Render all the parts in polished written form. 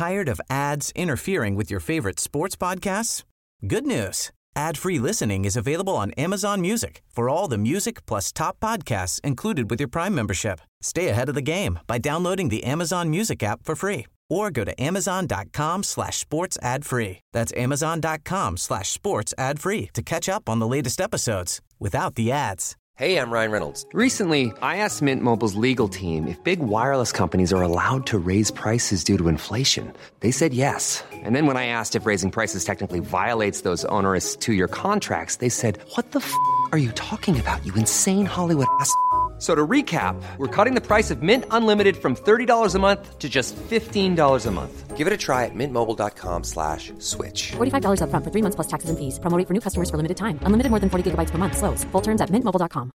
Tired of ads interfering with your favorite sports podcasts? Good news. Ad-free listening is available on Amazon Music for all the music plus top podcasts included with your Prime membership. Stay ahead of the game by downloading the Amazon Music app for free or go to amazon.com/sports ad free. That's amazon.com/sports ad free to catch up on the latest episodes without the ads. Hey, I'm Ryan Reynolds. Recently, I asked Mint Mobile's legal team if big wireless companies are allowed to raise prices due to inflation. They said yes. And then when I asked if raising prices technically violates those onerous 2-year contracts, they said, "What the f*** are you talking about, you insane Hollywood ass?" So to recap, we're cutting the price of Mint Unlimited from $30 a month to just $15 a month. Give it a try at mintmobile.com/switch. $45 up front for 3 months plus taxes and fees. Promo rate for new customers for limited time. Unlimited more than 40 gigabytes per month. Slows full terms at mintmobile.com.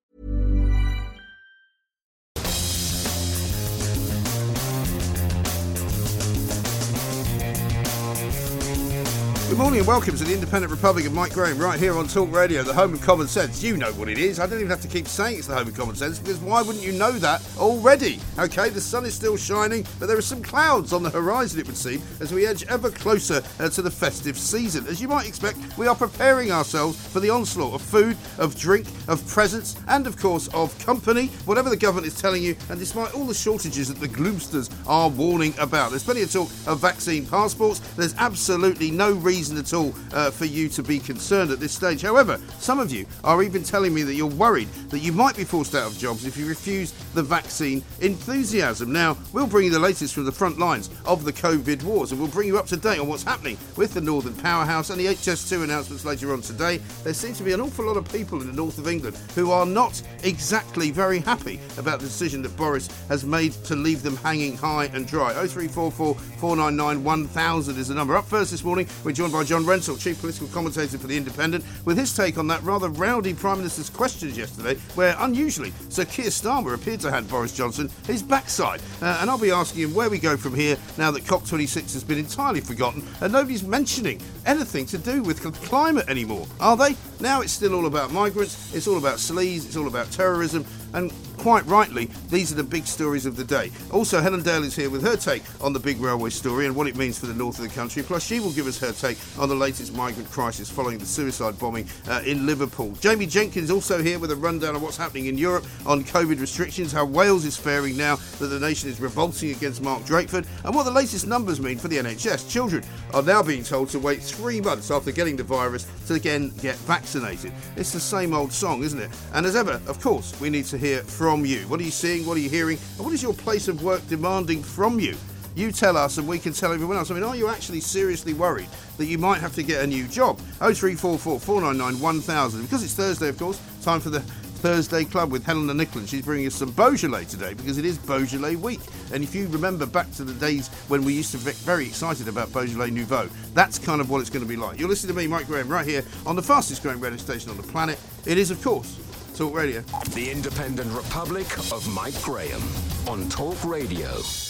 Good morning and welcome to the Independent Republic of Mike Graham, right here on Talk Radio, the home of common sense. You know what it is. I don't even have to keep saying it's the home of common sense, because why wouldn't you know that already? Okay, the sun is still shining, but there are some clouds on the horizon, it would seem, as we edge ever closer to the festive season. As you might expect, we are preparing ourselves for the onslaught of food, of drink, of presents, and of course of company, whatever the government is telling you, and despite all the shortages that the gloomsters are warning about. There's plenty of talk of vaccine passports. There's absolutely no reason at all for you to be concerned at this stage. However, some of you are even telling me that you're worried that you might be forced out of jobs if you refuse the vaccine enthusiasm. Now, we'll bring you the latest from the front lines of the COVID wars, and we'll bring you up to date on what's happening with the Northern Powerhouse and the HS2 announcements later on today. There seems to be an awful lot of people in the north of England who are not exactly very happy about the decision that Boris has made to leave them hanging high and dry. 0344 499 1000 is the number. Up first this morning, we're joined by John Rentoul, chief political commentator for The Independent, with his take on that rather rowdy Prime Minister's questions yesterday, where unusually Sir Keir Starmer appeared to hand Boris Johnson his backside. And I'll be asking him where we go from here now that COP26 has been entirely forgotten and nobody's mentioning anything to do with climate anymore, are they? Now it's still all about migrants, it's all about sleaze, it's all about terrorism, and quite rightly, these are the big stories of the day. Also, Helen Dale is here with her take on the big railway story and what it means for the north of the country. Plus, she will give us her take on the latest migrant crisis following the suicide bombing in Liverpool. Jamie Jenkins also here with a rundown of what's happening in Europe on COVID restrictions, how Wales is faring now that the nation is revolting against Mark Drakeford, and what the latest numbers mean for the NHS. Children are now being told to wait 3 months after getting the virus to again get vaccinated. It's the same old song, isn't it? And as ever, of course, we need to hear from you. What are you seeing? What are you hearing? And what is your place of work demanding from you? You tell us and we can tell everyone else. I mean, are you actually seriously worried that you might have to get a new job? 0344 499 1000. Because it's Thursday, of course, time for the Thursday Club with Helena Nicklin. She's bringing us some Beaujolais today because it is Beaujolais week. And if you remember back to the days when we used to be very excited about Beaujolais Nouveau, that's kind of what it's going to be like. You're listening to me, Mike Graham, right here on the fastest growing radio station on the planet. It is, of course, Talk Radio. The Independent Republic of Mike Graham on Talk Radio.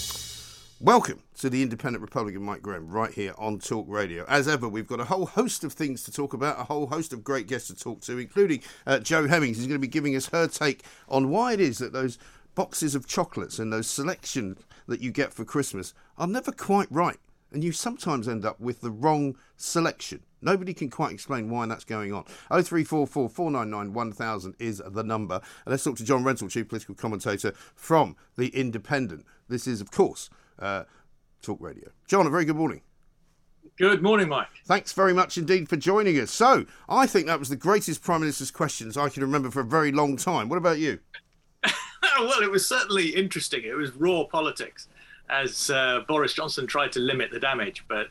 Welcome to the Independent Republic of Mike Graham right here on Talk Radio. As ever, we've got a whole host of things to talk about, a whole host of great guests to talk to, including Jo Hemmings, who's going to be giving us her take on why it is that those boxes of chocolates and those selections that you get for Christmas are never quite right. And you sometimes end up with the wrong selection. Nobody can quite explain why that's going on. 0344 499 1000 is the number. And let's talk to John Rentoul, chief political commentator from The Independent. This is, of course, Talk Radio. John, a very good morning. Good morning, Mike. Thanks very much indeed for joining us. So, I think that was the greatest Prime Minister's questions I can remember for a very long time. What about you? Well, it was certainly interesting. It was raw politics as Boris Johnson tried to limit the damage. But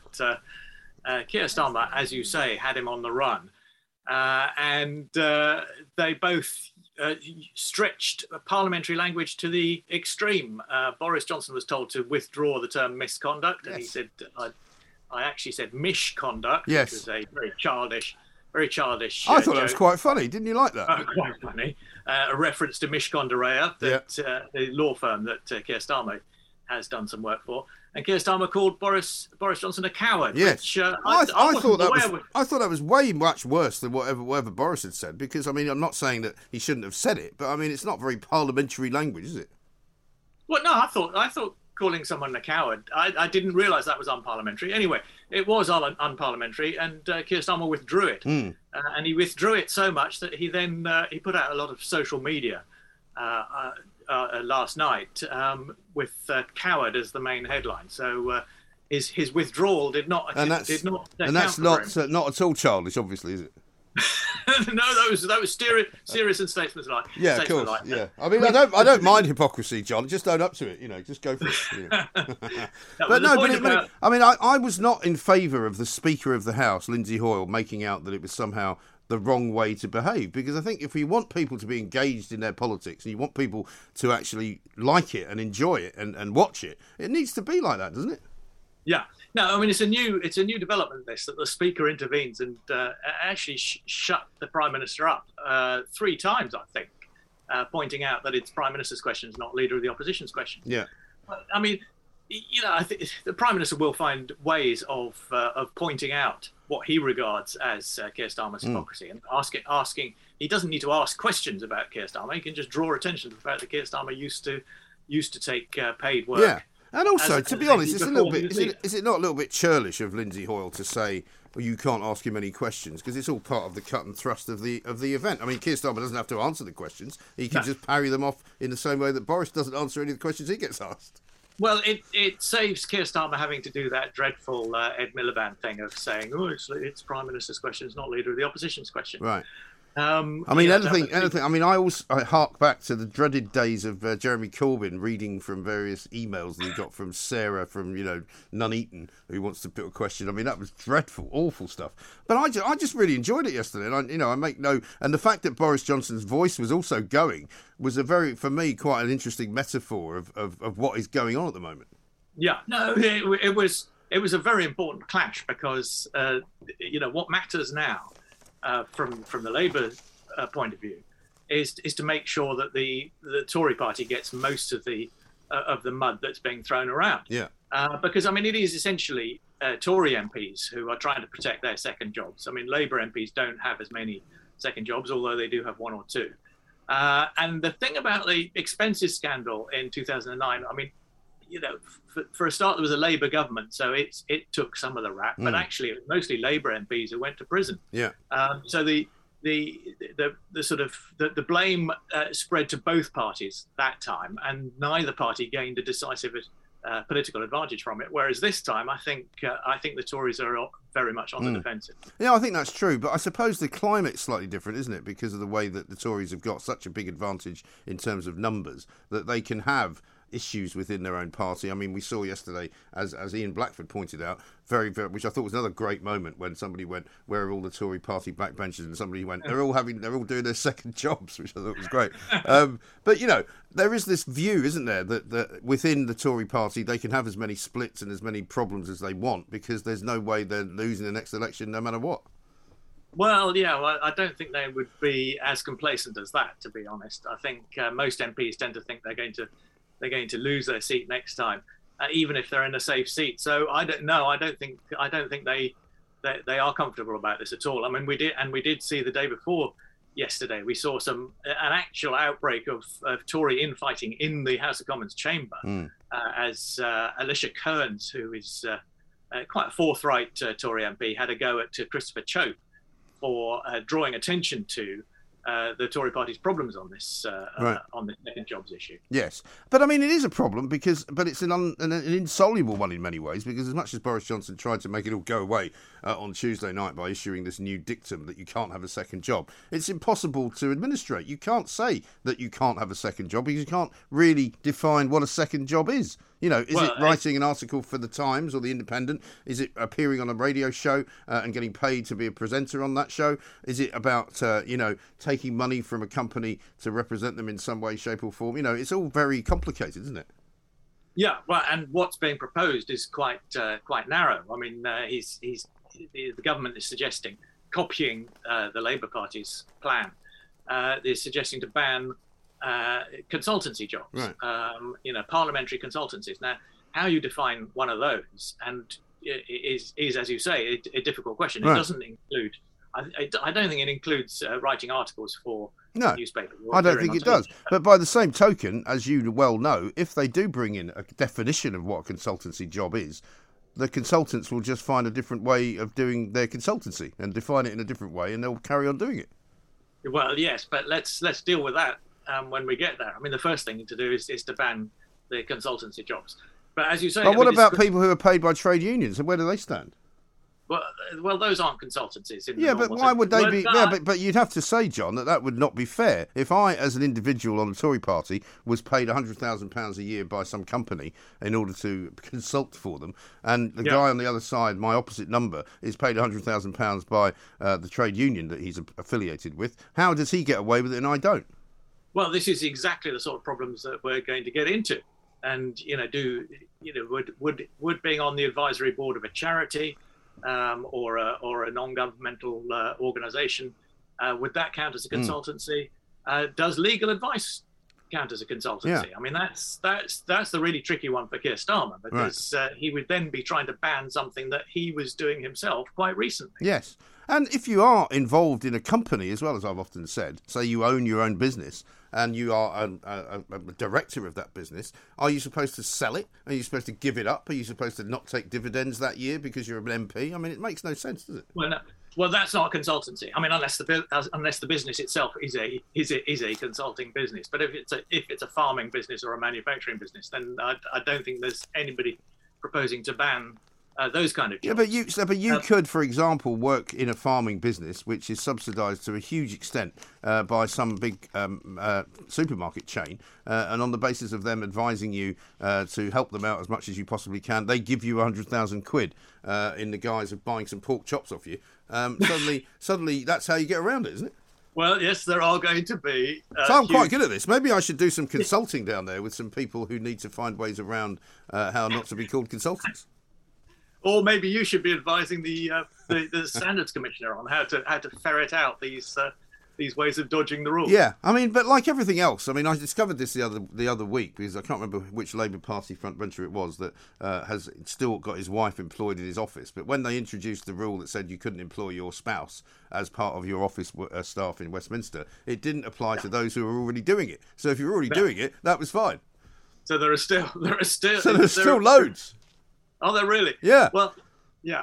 Keir Starmer, as you say, had him on the run. And they both stretched parliamentary language to the extreme. Boris Johnson was told to withdraw the term misconduct. Yes. And he said, I actually said misconduct, yes, which was a very childish. I thought joke. That was quite funny. Didn't you like that? Quite funny. A reference to Mishcon de Rea, the law firm that Keir Starmer has done some work for. And Keir Starmer called Boris Johnson a coward. Yes, which, I thought that was way much worse than whatever Boris had said. Because I mean, I'm not saying that he shouldn't have said it, but I mean, it's not very parliamentary language, is it? Well, no, I thought calling someone a coward, I didn't realise that was unparliamentary. Anyway, it was unparliamentary, and Keir Starmer withdrew it. And he withdrew it so much that he then he put out a lot of social media last night with "coward" as the main headline. So his withdrawal did not that's not at all childish, obviously, is it? No, that was serious and statesmanlike. Yeah, of course. Yeah, I mean, I don't mind hypocrisy, John. Just own up to it. Just go for it. I was not in favour of the Speaker of the House, Lindsay Hoyle, making out that it was somehow the wrong way to behave, because I think if you want people to be engaged in their politics and you want people to actually like it and enjoy it and watch it, it needs to be like that, doesn't it? Yeah. No, I mean, it's a new development, this, that the Speaker intervenes and actually shut the Prime Minister up 3 times, I think, pointing out that it's Prime Minister's questions, not Leader of the Opposition's questions. Yeah. I mean, I think the Prime Minister will find ways of pointing out what he regards as Keir Starmer's hypocrisy and asking. He doesn't need to ask questions about Keir Starmer. He can just draw attention to the fact that Keir Starmer used to take paid work. Yeah. And also, to be honest, is it not a little bit churlish of Lindsay Hoyle to say, well, you can't ask him any questions, because it's all part of the cut and thrust of the event. I mean, Keir Starmer doesn't have to answer the questions. He can just parry them off in the same way that Boris doesn't answer any of the questions he gets asked. Well, it saves Keir Starmer having to do that dreadful Ed Miliband thing of saying, oh, it's Prime Minister's questions, not Leader of the Opposition's question. Right. I mean, anything. I mean, I hark back to the dreaded days of Jeremy Corbyn reading from various emails that he got from Sarah from Nuneaton, who wants to put a question. I mean, that was dreadful, awful stuff. But I just really enjoyed it yesterday, and I make no. And the fact that Boris Johnson's voice was also going was for me, quite an interesting metaphor of what is going on at the moment. Yeah, no, it was a very important clash because what matters now. From the Labour point of view, is to make sure that the Tory party gets most of the mud that's being thrown around. Yeah. Because I mean, it is essentially Tory MPs who are trying to protect their second jobs. I mean, Labour MPs don't have as many second jobs, although they do have 1 or 2. And the thing about the expenses scandal in 2009, I mean, for a start, there was a Labour government, so it took some of the rap. But actually, it was mostly Labour MPs who went to prison. Yeah. So the sort of the blame spread to both parties that time, and neither party gained a decisive political advantage from it. Whereas this time, I think the Tories are very much on the defensive. Yeah, I think that's true. But I suppose the climate's slightly different, isn't it? Because of the way that the Tories have got such a big advantage in terms of numbers that they can have issues within their own party. I mean, we saw yesterday, as Ian Blackford pointed out, very, very, which I thought was another great moment when somebody went, "Where are all the Tory party backbenchers?" and somebody went, "They're all doing their second jobs," which I thought was great. But there is this view, isn't there, that within the Tory party they can have as many splits and as many problems as they want because there's no way they're losing the next election no matter what. Well, yeah, I don't think they would be as complacent as that, to be honest. I think most MPs tend to think they're going to lose their seat next time, even if they're in a safe seat. So I don't know. I don't think they are comfortable about this at all. I mean, we did see the day before yesterday. We saw an actual outbreak of Tory infighting in the House of Commons chamber, as Alicia Kearns, who is quite a forthright Tory MP, had a go at Christopher Chope for drawing attention to the Tory party's problems on this on the second jobs issue. Yes, but I mean it is a problem but it's an insoluble one in many ways, because as much as Boris Johnson tried to make it all go away on Tuesday night by issuing this new dictum that you can't have a second job, it's impossible to administrate. You can't say that you can't have a second job because you can't really define what a second job is. Is it writing an article for the Times or the Independent? Is it appearing on a radio show and getting paid to be a presenter on that show? Is it about, taking money from a company to represent them in some way, shape or form? It's all very complicated, isn't it? Yeah, well, and what's being proposed is quite narrow. I mean, the government is suggesting, copying the Labour Party's plan, is suggesting to ban consultancy jobs, right. Parliamentary consultancies. Now, how you define one of those, and is as you say, a difficult question. Right. It doesn't include. I don't think it includes writing articles for newspapers. I don't think it does. But by the same token, as you well know, if they do bring in a definition of what a consultancy job is, the consultants will just find a different way of doing their consultancy and define it in a different way, and they'll carry on doing it. Well, yes, but let's deal with that when we get there. I mean, the first thing to do is to ban the consultancy jobs. But as you say... But what about people who are paid by trade unions, and where do they stand? Well, those aren't consultancies. But why would they be? Yeah, but you'd have to say, John, that would not be fair. If I, as an individual on the Tory party, was paid £100,000 a year by some company in order to consult for them, and the guy on the other side, my opposite number, is paid £100,000 by the trade union that he's affiliated with, how does he get away with it and I don't? Well, this is exactly the sort of problems that we're going to get into. And would being on the advisory board of a charity or a non-governmental organisation, would that count as a consultancy? Does legal advice count as a consultancy? Yeah. I mean, that's the really tricky one for Keir Starmer, because he would then be trying to ban something that he was doing himself quite recently. Yes, and if you are involved in a company, as well as I've often said, say you own your own business and you are a director of that business, are you supposed to sell it? Are you supposed to give it up? Are you supposed to not take dividends that year because you're an MP? I mean, it makes no sense, does it? Well, no. Well, that's not a consultancy. I mean, unless the business itself is a consulting business. But if it's a farming business or a manufacturing business, then I don't think there's anybody proposing to ban those kind of jobs. Yeah, but you could, for example, work in a farming business which is subsidised to a huge extent by some big supermarket chain, and on the basis of them advising you to help them out as much as you possibly can, they give you 100,000 quid in the guise of buying some pork chops off you. Suddenly, that's how you get around it, isn't it? Well, yes, there are going to be. So I'm quite good at this. Maybe I should do some consulting down there with some people who need to find ways around how not to be called consultants. Or maybe you should be advising the Standards Commissioner on how to ferret out these ways of dodging the rules. Yeah, I mean, but like everything else, I mean, I discovered this the other week because I can't remember which Labour Party frontbencher it was that has still got his wife employed in his office. But when they introduced the rule that said you couldn't employ your spouse as part of your office staff in Westminster, it didn't apply to those who were already doing it. So if you're already doing it, that was fine. So there are still loads. Oh, there really? Yeah. Well, yeah.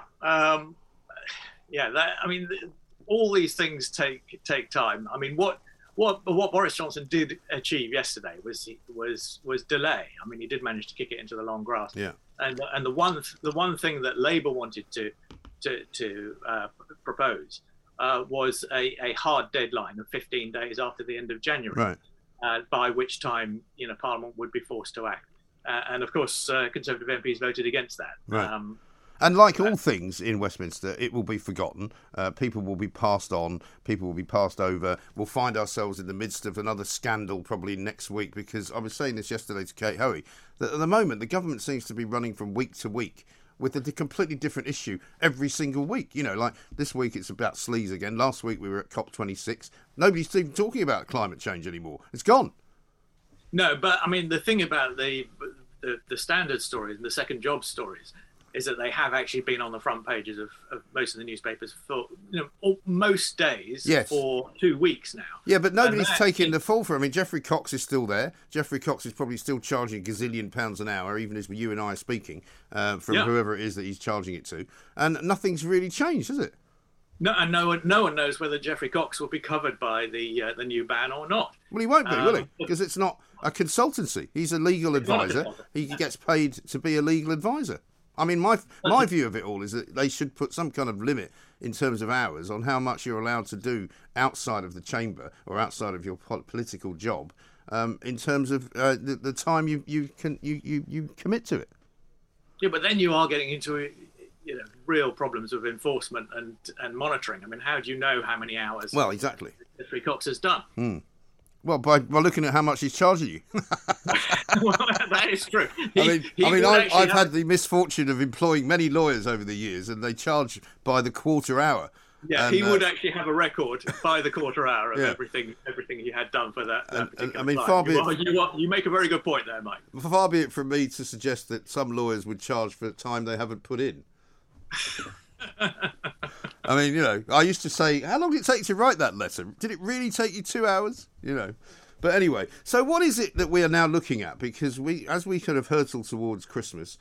All these things take time. I mean, what Boris Johnson did achieve yesterday was delay. I mean, he did manage to kick it into the long grass. Yeah. And the one thing that Labour wanted to propose was a hard deadline of 15 days after the end of January, right. By which time Parliament would be forced to act. And of course, Conservative MPs voted against that. Right. And like all things in Westminster, it will be forgotten. People will be passed on. People will be passed over. We'll find ourselves in the midst of another scandal probably next week, because I was saying this yesterday to Kate Hoey, that at the moment the government seems to be running from week to week with a completely different issue every single week. You know, like this week it's about sleaze again. Last week we were at COP26. Nobody's even talking about climate change anymore. It's gone. No, but I mean, the thing about the standard stories and the second job stories is that they have actually been on the front pages of most of the newspapers for most days for 2 weeks now. Yeah, but nobody's taking the fall for it. I mean, Geoffrey Cox is still there. Geoffrey Cox is probably still charging a gazillion pounds an hour, even as you and I are speaking, from whoever it is that he's charging it to. And nothing's really changed, has it? No, and no one knows whether Geoffrey Cox will be covered by the new ban or not. Well, he won't be, will he? Because it's not a consultancy. He's a legal advisor. He gets paid to be a legal advisor. I mean, my view of it all is that they should put some kind of limit in terms of hours on how much you're allowed to do outside of the chamber or outside of your political job, in terms of the time you commit to it. Yeah, but then you are getting into real problems of enforcement and monitoring. I mean, how do you know how many hours? Well, exactly. Geoffrey Cox has done. Well, by looking at how much he's charging you. Well, that is true. I've had the misfortune of employing many lawyers over the years, and they charge by the quarter hour. Yeah, and he would actually have a record by the quarter hour of everything he had done for that particular I mean, time. far be it, you make a very good point there, Mike. Far be it from me to suggest that some lawyers would charge for time they haven't put in. I mean, I used to say, how long did it take to write that letter? Did it really take you 2 hours? But anyway, so what is it that we are now looking at? Because as we kind of hurtle towards Christmas,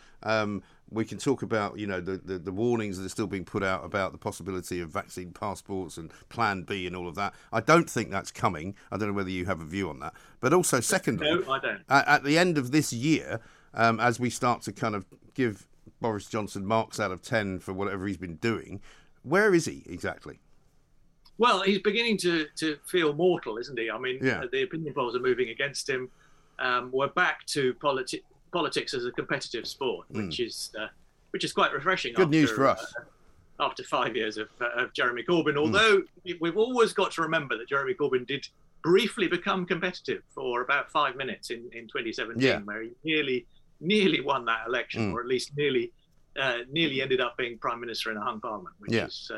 we can talk about, the warnings that are still being put out about the possibility of vaccine passports and Plan B and all of that. I don't think that's coming. I don't know whether you have a view on that. But also, secondly, no, I don't. At the end of this year, as we start to kind of give Boris Johnson marks out of 10 for whatever he's been doing, where is he exactly? Well, he's beginning to feel mortal, isn't he? I mean, Yeah. The opinion polls are moving against him. We're back to politics as a competitive sport, which is quite refreshing. Good news for us. After 5 years of Jeremy Corbyn, although we've always got to remember that Jeremy Corbyn did briefly become competitive for about 5 minutes in 2017, where he nearly won that election, or at least nearly ended up being prime minister in a hung parliament, which is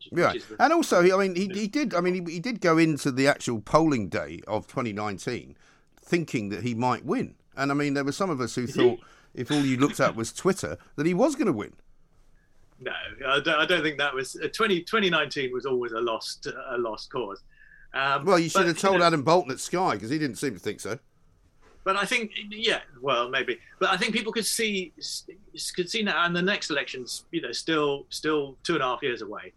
and also, he did go into the actual polling day of 2019 thinking that he might win, and I mean there were some of us who thought if all you looked at was Twitter that he was going to win. No, I don't think that was 2019 was always a lost cause. Well, you should have told Adam Bolton at Sky, because he didn't seem to think so. But I think, well, maybe. But I think people could see now, and the next election's, still 2.5 years away.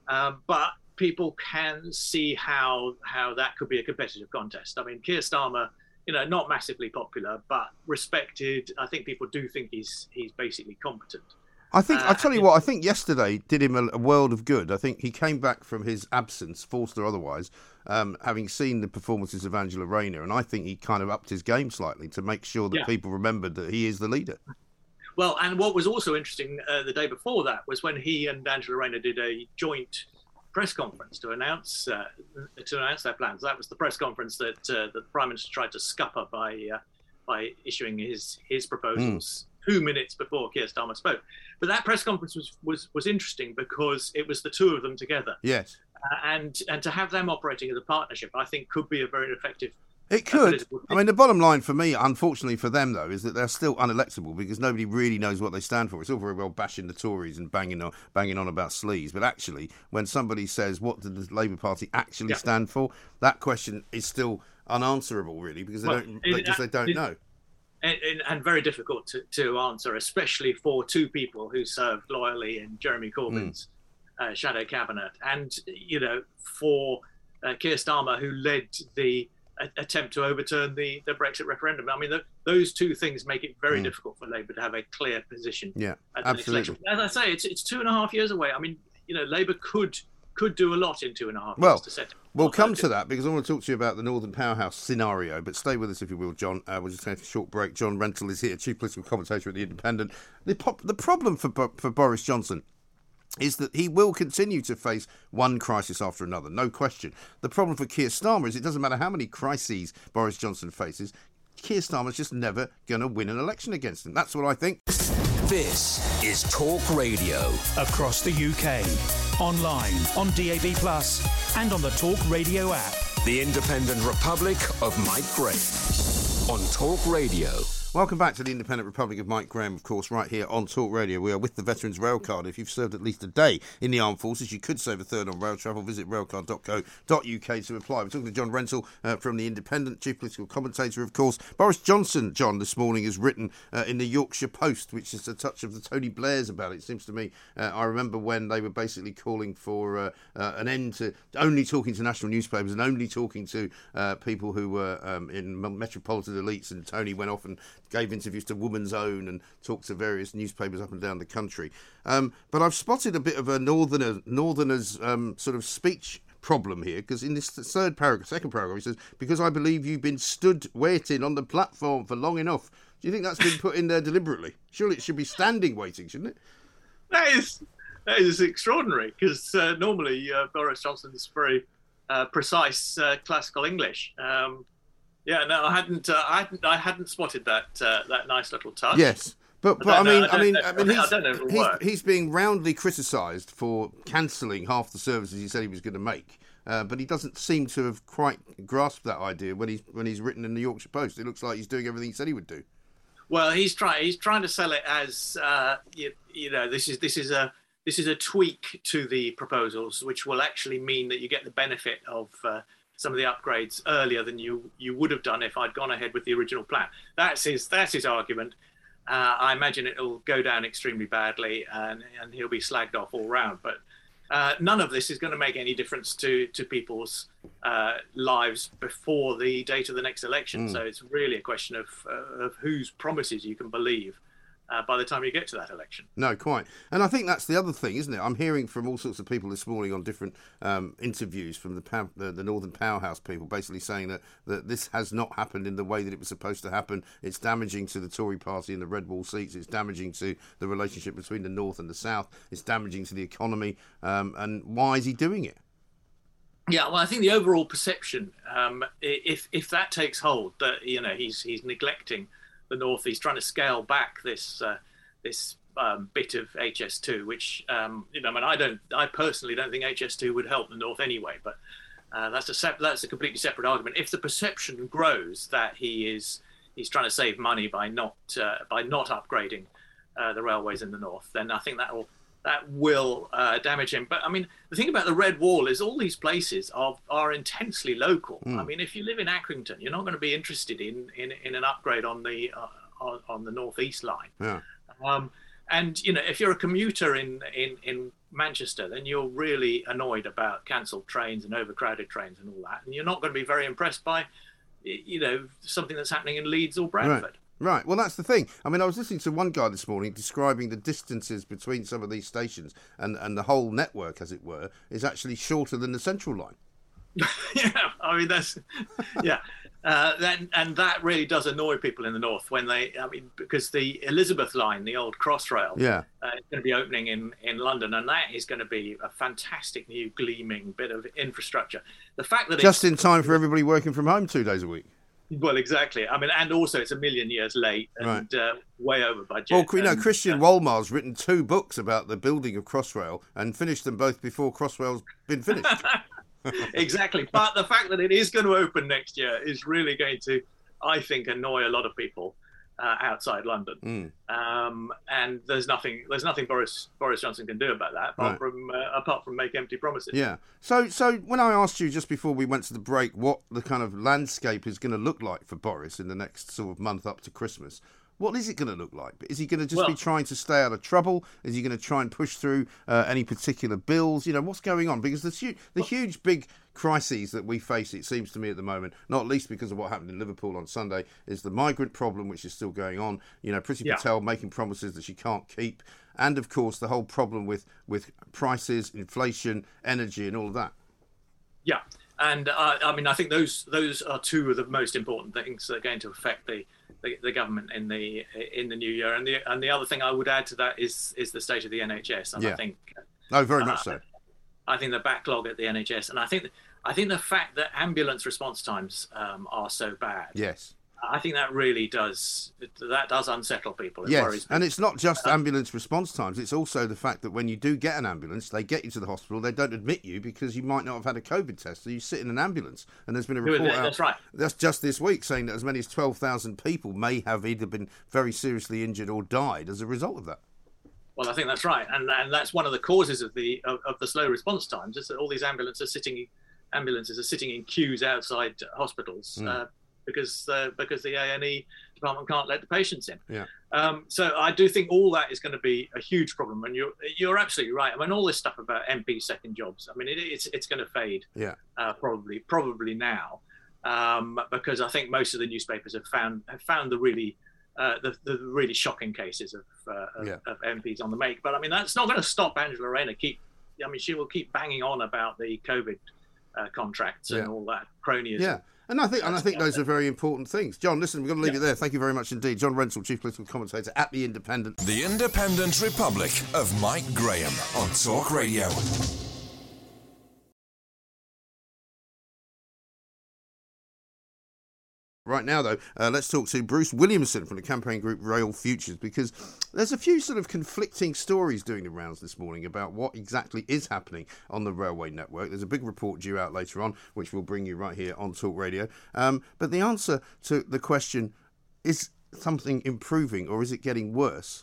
But people can see how that could be a competitive contest. I mean, Keir Starmer, not massively popular, but respected. I think people do think he's basically competent. I tell you what, I think yesterday did him a world of good. I think he came back from his absence, forced or otherwise, having seen the performances of Angela Rayner, and I think he kind of upped his game slightly to make sure that people remembered that he is the leader. Well, and what was also interesting the day before that was when he and Angela Rayner did a joint press conference to announce their plans. That was the press conference that the Prime Minister tried to scupper by issuing his proposals 2 minutes before Keir Starmer spoke. But that press conference was interesting because it was the two of them together. Yes. And to have them operating as a partnership, I think, could be a very effective. It could. I mean, the bottom line for me, unfortunately for them, though, is that they're still unelectable because nobody really knows what they stand for. It's all very well bashing the Tories and banging on about sleaze, but actually, when somebody says, what did the Labour Party actually stand for, that question is still unanswerable, really, because they don't know. And very difficult to answer, especially for two people who served loyally in Jeremy Corbyn's shadow cabinet, and for Keir Starmer, who led the attempt to overturn the Brexit referendum. I mean, those two things make it very difficult for Labour to have a clear position. Yeah, at the absolutely. As I say, it's 2.5 years away. I mean, Labour could do a lot in 2.5 years to set. We'll come to that because I want to talk to you about the Northern Powerhouse scenario, but stay with us if you will, John. We'll just take a short break. John Rentoul is here, chief political commentator at The Independent. The problem for Boris Johnson is that he will continue to face one crisis after another, no question. The problem for Keir Starmer is it doesn't matter how many crises Boris Johnson faces, Keir Starmer's just never going to win an election against him. That's what I think. This is Talk Radio. Across the UK, online, on DAB+, and on the Talk Radio app. The Independent Republic of Mike Graham on Talk Radio. Welcome back to the Independent Republic of Mike Graham, of course, right here on Talk Radio. We are with the Veterans Railcard. If you've served at least a day in the armed forces, you could save a third on rail travel. Visit railcard.co.uk to apply. We're talking to John Rentoul from the Independent, chief political commentator, of course. Boris Johnson, John, this morning has written in the Yorkshire Post, which is a touch of the Tony Blairs about it. It seems to me, I remember when they were basically calling for an end to only talking to national newspapers and only talking to people who were in metropolitan elites, and Tony went off and gave interviews to Woman's Own and talked to various newspapers up and down the country. But I've spotted a bit of a Northerners sort of speech problem here, because in this second paragraph, he says, because I believe you've been stood waiting on the platform for long enough. Do you think that's been put in there deliberately? Surely it should be standing waiting, shouldn't it? That is extraordinary, because normally Boris Johnson's very precise classical English. Yeah, no, I hadn't spotted that nice little touch. Yes, but I don't know he's being roundly criticised for cancelling half the services he said he was going to make, but he doesn't seem to have quite grasped that idea when he's written in the Yorkshire Post. It looks like he's doing everything he said he would do. Well, he's trying to sell it as this is this is a tweak to the proposals, which will actually mean that you get the benefit of some of the upgrades earlier than you would have done if I'd gone ahead with the original plan. That's his argument. I imagine it'll go down extremely badly, and he'll be slagged off all round. But none of this is going to make any difference to people's lives before the date of the next election. So it's really a question of whose promises you can believe by the time you get to that election. No, quite. And I think that's the other thing, isn't it? I'm hearing from all sorts of people this morning on different interviews from the Northern Powerhouse people, basically saying that this has not happened in the way that it was supposed to happen. It's damaging to the Tory party and the red wall seats. It's damaging to the relationship between the North and the South. It's damaging to the economy. And why is he doing it? Yeah, well, I think the overall perception, if that takes hold, that he's neglecting the North, he's trying to scale back this bit of HS2, which I personally don't think HS2 would help the North anyway. But that's a completely separate argument. If the perception grows that he's trying to save money by not upgrading the railways in the North, then I think that will damage him. But I mean, the thing about the Red Wall is all these places are intensely local. I mean, if you live in Accrington, you're not going to be interested in an upgrade on the Northeast line. Yeah. And if you're a commuter in Manchester, then you're really annoyed about cancelled trains and overcrowded trains and all that, and you're not going to be very impressed by something that's happening in Leeds or Bradford. Right, well, that's the thing. I mean, I was listening to one guy this morning describing the distances between some of these stations, and the whole network, as it were, is actually shorter than the Central Line. Yeah, I mean, that really does annoy people in the North because the Elizabeth line, the old Crossrail, is going to be opening in London, and that is going to be a fantastic new gleaming bit of infrastructure. The fact that just in time for everybody working from home 2 days a week. Well, exactly. I mean, and also it's a million years late and way over budget. Well, Christian Wolmar's written 2 books about the building of Crossrail and finished them both before Crossrail's been finished. Exactly. But the fact that it is going to open next year is really going to, I think, annoy a lot of people outside London. And there's nothing Boris Johnson can do about that apart from make empty promises. Yeah. So when I asked you just before we went to the break what the kind of landscape is going to look like for Boris in the next sort of month up to Christmas, what is it going to look like? Is he going to just be trying to stay out of trouble? Is he going to try and push through any particular bills? What's going on? Because the huge big crises that we face, it seems to me at the moment, not least because of what happened in Liverpool on Sunday, is the migrant problem, which is still going on. Priti Patel making promises that she can't keep. And, of course, the whole problem with prices, inflation, energy and all of that. Yeah. And, I think those are 2 of the most important things that are going to affect the government in the new year, and the other thing I would add to that is the state of the NHS, and I think very much so. I think the backlog at the NHS, and I think the fact that ambulance response times are so bad. Yes. I think that really does unsettle people. Yes, worries people. And it's not just ambulance response times. It's also the fact that when you do get an ambulance, they get you to the hospital. They don't admit you because you might not have had a COVID test. So you sit in an ambulance, and there's been a report out. That's right. That's just this week saying that as many as 12,000 people may have either been very seriously injured or died as a result of that. Well, I think that's right, and that's one of the causes of the slow response times. Is that all these ambulances are sitting in queues outside hospitals. Because the A&E department can't let the patients in. Yeah. So I do think all that is going to be a huge problem, and you're absolutely right. I mean, all this stuff about MP second jobs, I mean, it's going to fade. Yeah. Probably now, because I think most of the newspapers have found the really shocking cases of MPs on the make. But I mean, that's not going to stop Angela Rayner she will keep banging on about the COVID contracts and all that cronyism. Yeah. And I think those are very important things. John, listen, we're going to leave it there. Thank you very much indeed. John Rentoul, Chief Political Commentator at The Independent. The Independent Republic of Mike Graham on Talk Radio. Right now, though, let's talk to Bruce Williamson from the campaign group Rail Futures, because there's a few sort of conflicting stories doing the rounds this morning about what exactly is happening on the railway network. There's a big report due out later on, which we'll bring you right here on Talk Radio. But the answer to the question, is something improving or is it getting worse,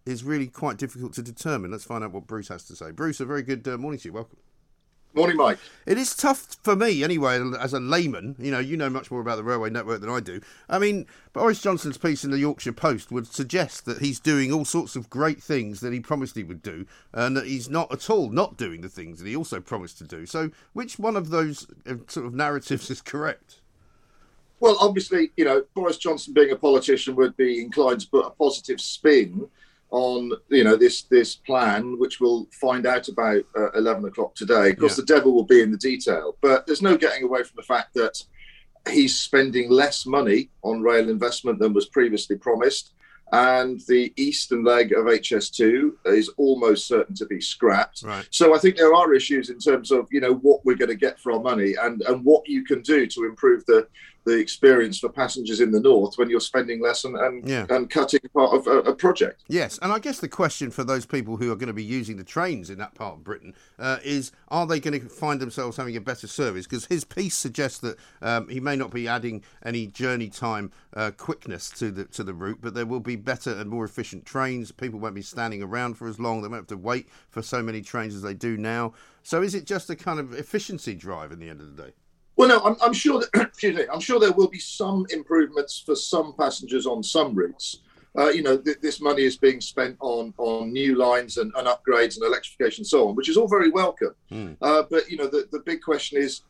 is really quite difficult to determine. Let's find out what Bruce has to say. Bruce, a very good morning to you. Welcome. Morning, Mike. It is tough for me, anyway, as a layman. You know much more about the railway network than I do. I mean, Boris Johnson's piece in the Yorkshire Post would suggest that he's doing all sorts of great things that he promised he would do, and that he's not at all not doing the things that he also promised to do. So which one of those sort of narratives is correct? Well, obviously, Boris Johnson, being a politician, would be inclined to put a positive spin on, this plan, which we'll find out about 11 o'clock today. Of course, the devil will be in the detail. But there's no getting away from the fact that he's spending less money on rail investment than was previously promised. And the eastern leg of HS2 is almost certain to be scrapped. Right. So I think there are issues in terms of, what we're going to get for our money and what you can do to improve the experience for passengers in the north when you're spending less and cutting part of a project. Yes, and I guess the question for those people who are going to be using the trains in that part of Britain is, are they going to find themselves having a better service? Because his piece suggests that he may not be adding any journey time quickness to the route, but there will be better and more efficient trains. People won't be standing around for as long. They won't have to wait for so many trains as they do now. So is it just a kind of efficiency drive in the end of the day? Well, no, I'm sure that. Excuse me. I'm sure there will be some improvements for some passengers on some routes. This money is being spent on new lines and upgrades and electrification and so on, which is all very welcome. But the big question is,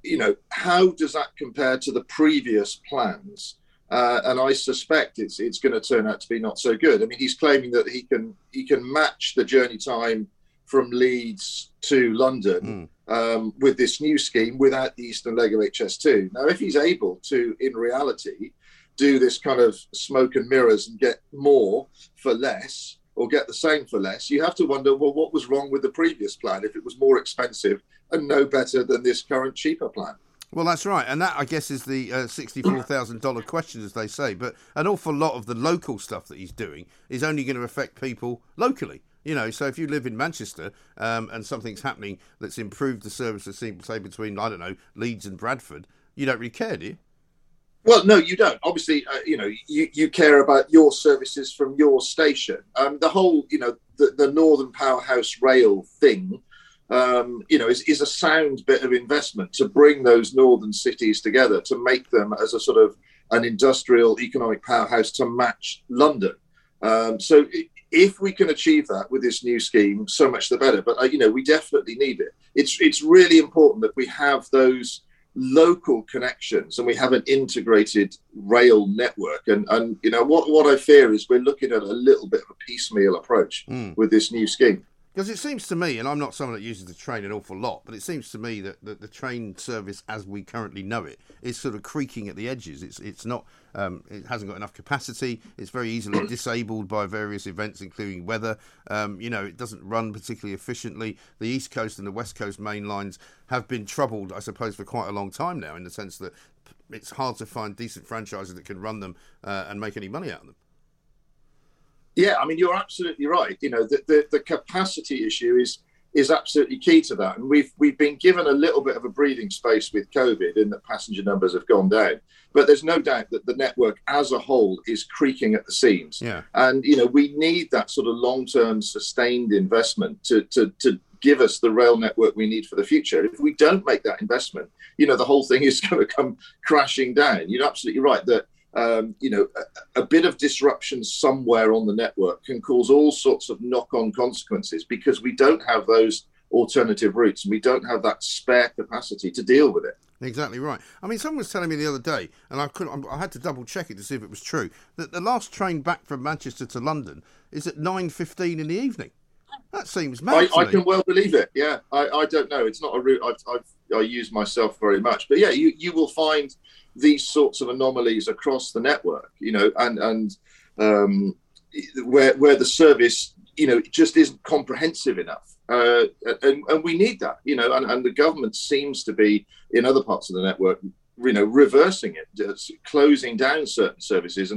how does that compare to the previous plans? And I suspect it's going to turn out to be not so good. I mean, he's claiming that he can match the journey time from Leeds to London with this new scheme without the eastern leg of HS2. Now, if he's able to, in reality, do this kind of smoke and mirrors and get more for less or get the same for less, you have to wonder, well, what was wrong with the previous plan if it was more expensive and no better than this current cheaper plan? Well, that's right. And that, I guess, is the $64,000 question, as they say. But an awful lot of the local stuff that he's doing is only going to affect people locally. So if you live in Manchester and something's happening that's improved the service, say, between, I don't know, Leeds and Bradford, you don't really care, do you? Well, no, you don't. Obviously, you care about your services from your station. The whole, the Northern Powerhouse Rail thing, is a sound bit of investment to bring those northern cities together, to make them as a sort of an industrial economic powerhouse to match London. If we can achieve that with this new scheme, so much the better. But, we definitely need it. It's really important that we have those local connections and we have an integrated rail network. And what I fear is we're looking at a little bit of a piecemeal approach with this new scheme. Because it seems to me, and I'm not someone that uses the train an awful lot, but it seems to me that the train service as we currently know it is sort of creaking at the edges. It's not, it hasn't got enough capacity. It's very easily disabled by various events, including weather. It doesn't run particularly efficiently. The East Coast and the West Coast main lines have been troubled, I suppose, for quite a long time now, in the sense that it's hard to find decent franchises that can run them and make any money out of them. Yeah, I mean, you're absolutely right. The capacity issue is absolutely key to that. And we've been given a little bit of a breathing space with COVID in that passenger numbers have gone down. But there's no doubt that the network as a whole is creaking at the seams. Yeah. And, we need that sort of long-term sustained investment to give us the rail network we need for the future. If we don't make that investment, the whole thing is going to come crashing down. You're absolutely right that a bit of disruption somewhere on the network can cause all sorts of knock-on consequences because we don't have those alternative routes and we don't have that spare capacity to deal with it. Exactly right. I mean, someone was telling me the other day, and I had to double check it to see if it was true, that the last train back from Manchester to London is at 9:15 in the evening. That seems mad. I can well believe it. Yeah, I don't know. It's not a route I use myself very much, but yeah, you will find these sorts of anomalies across the network, and where the service, just isn't comprehensive enough. And we need that, and the government seems to be in other parts of the network, reversing it, just closing down certain services and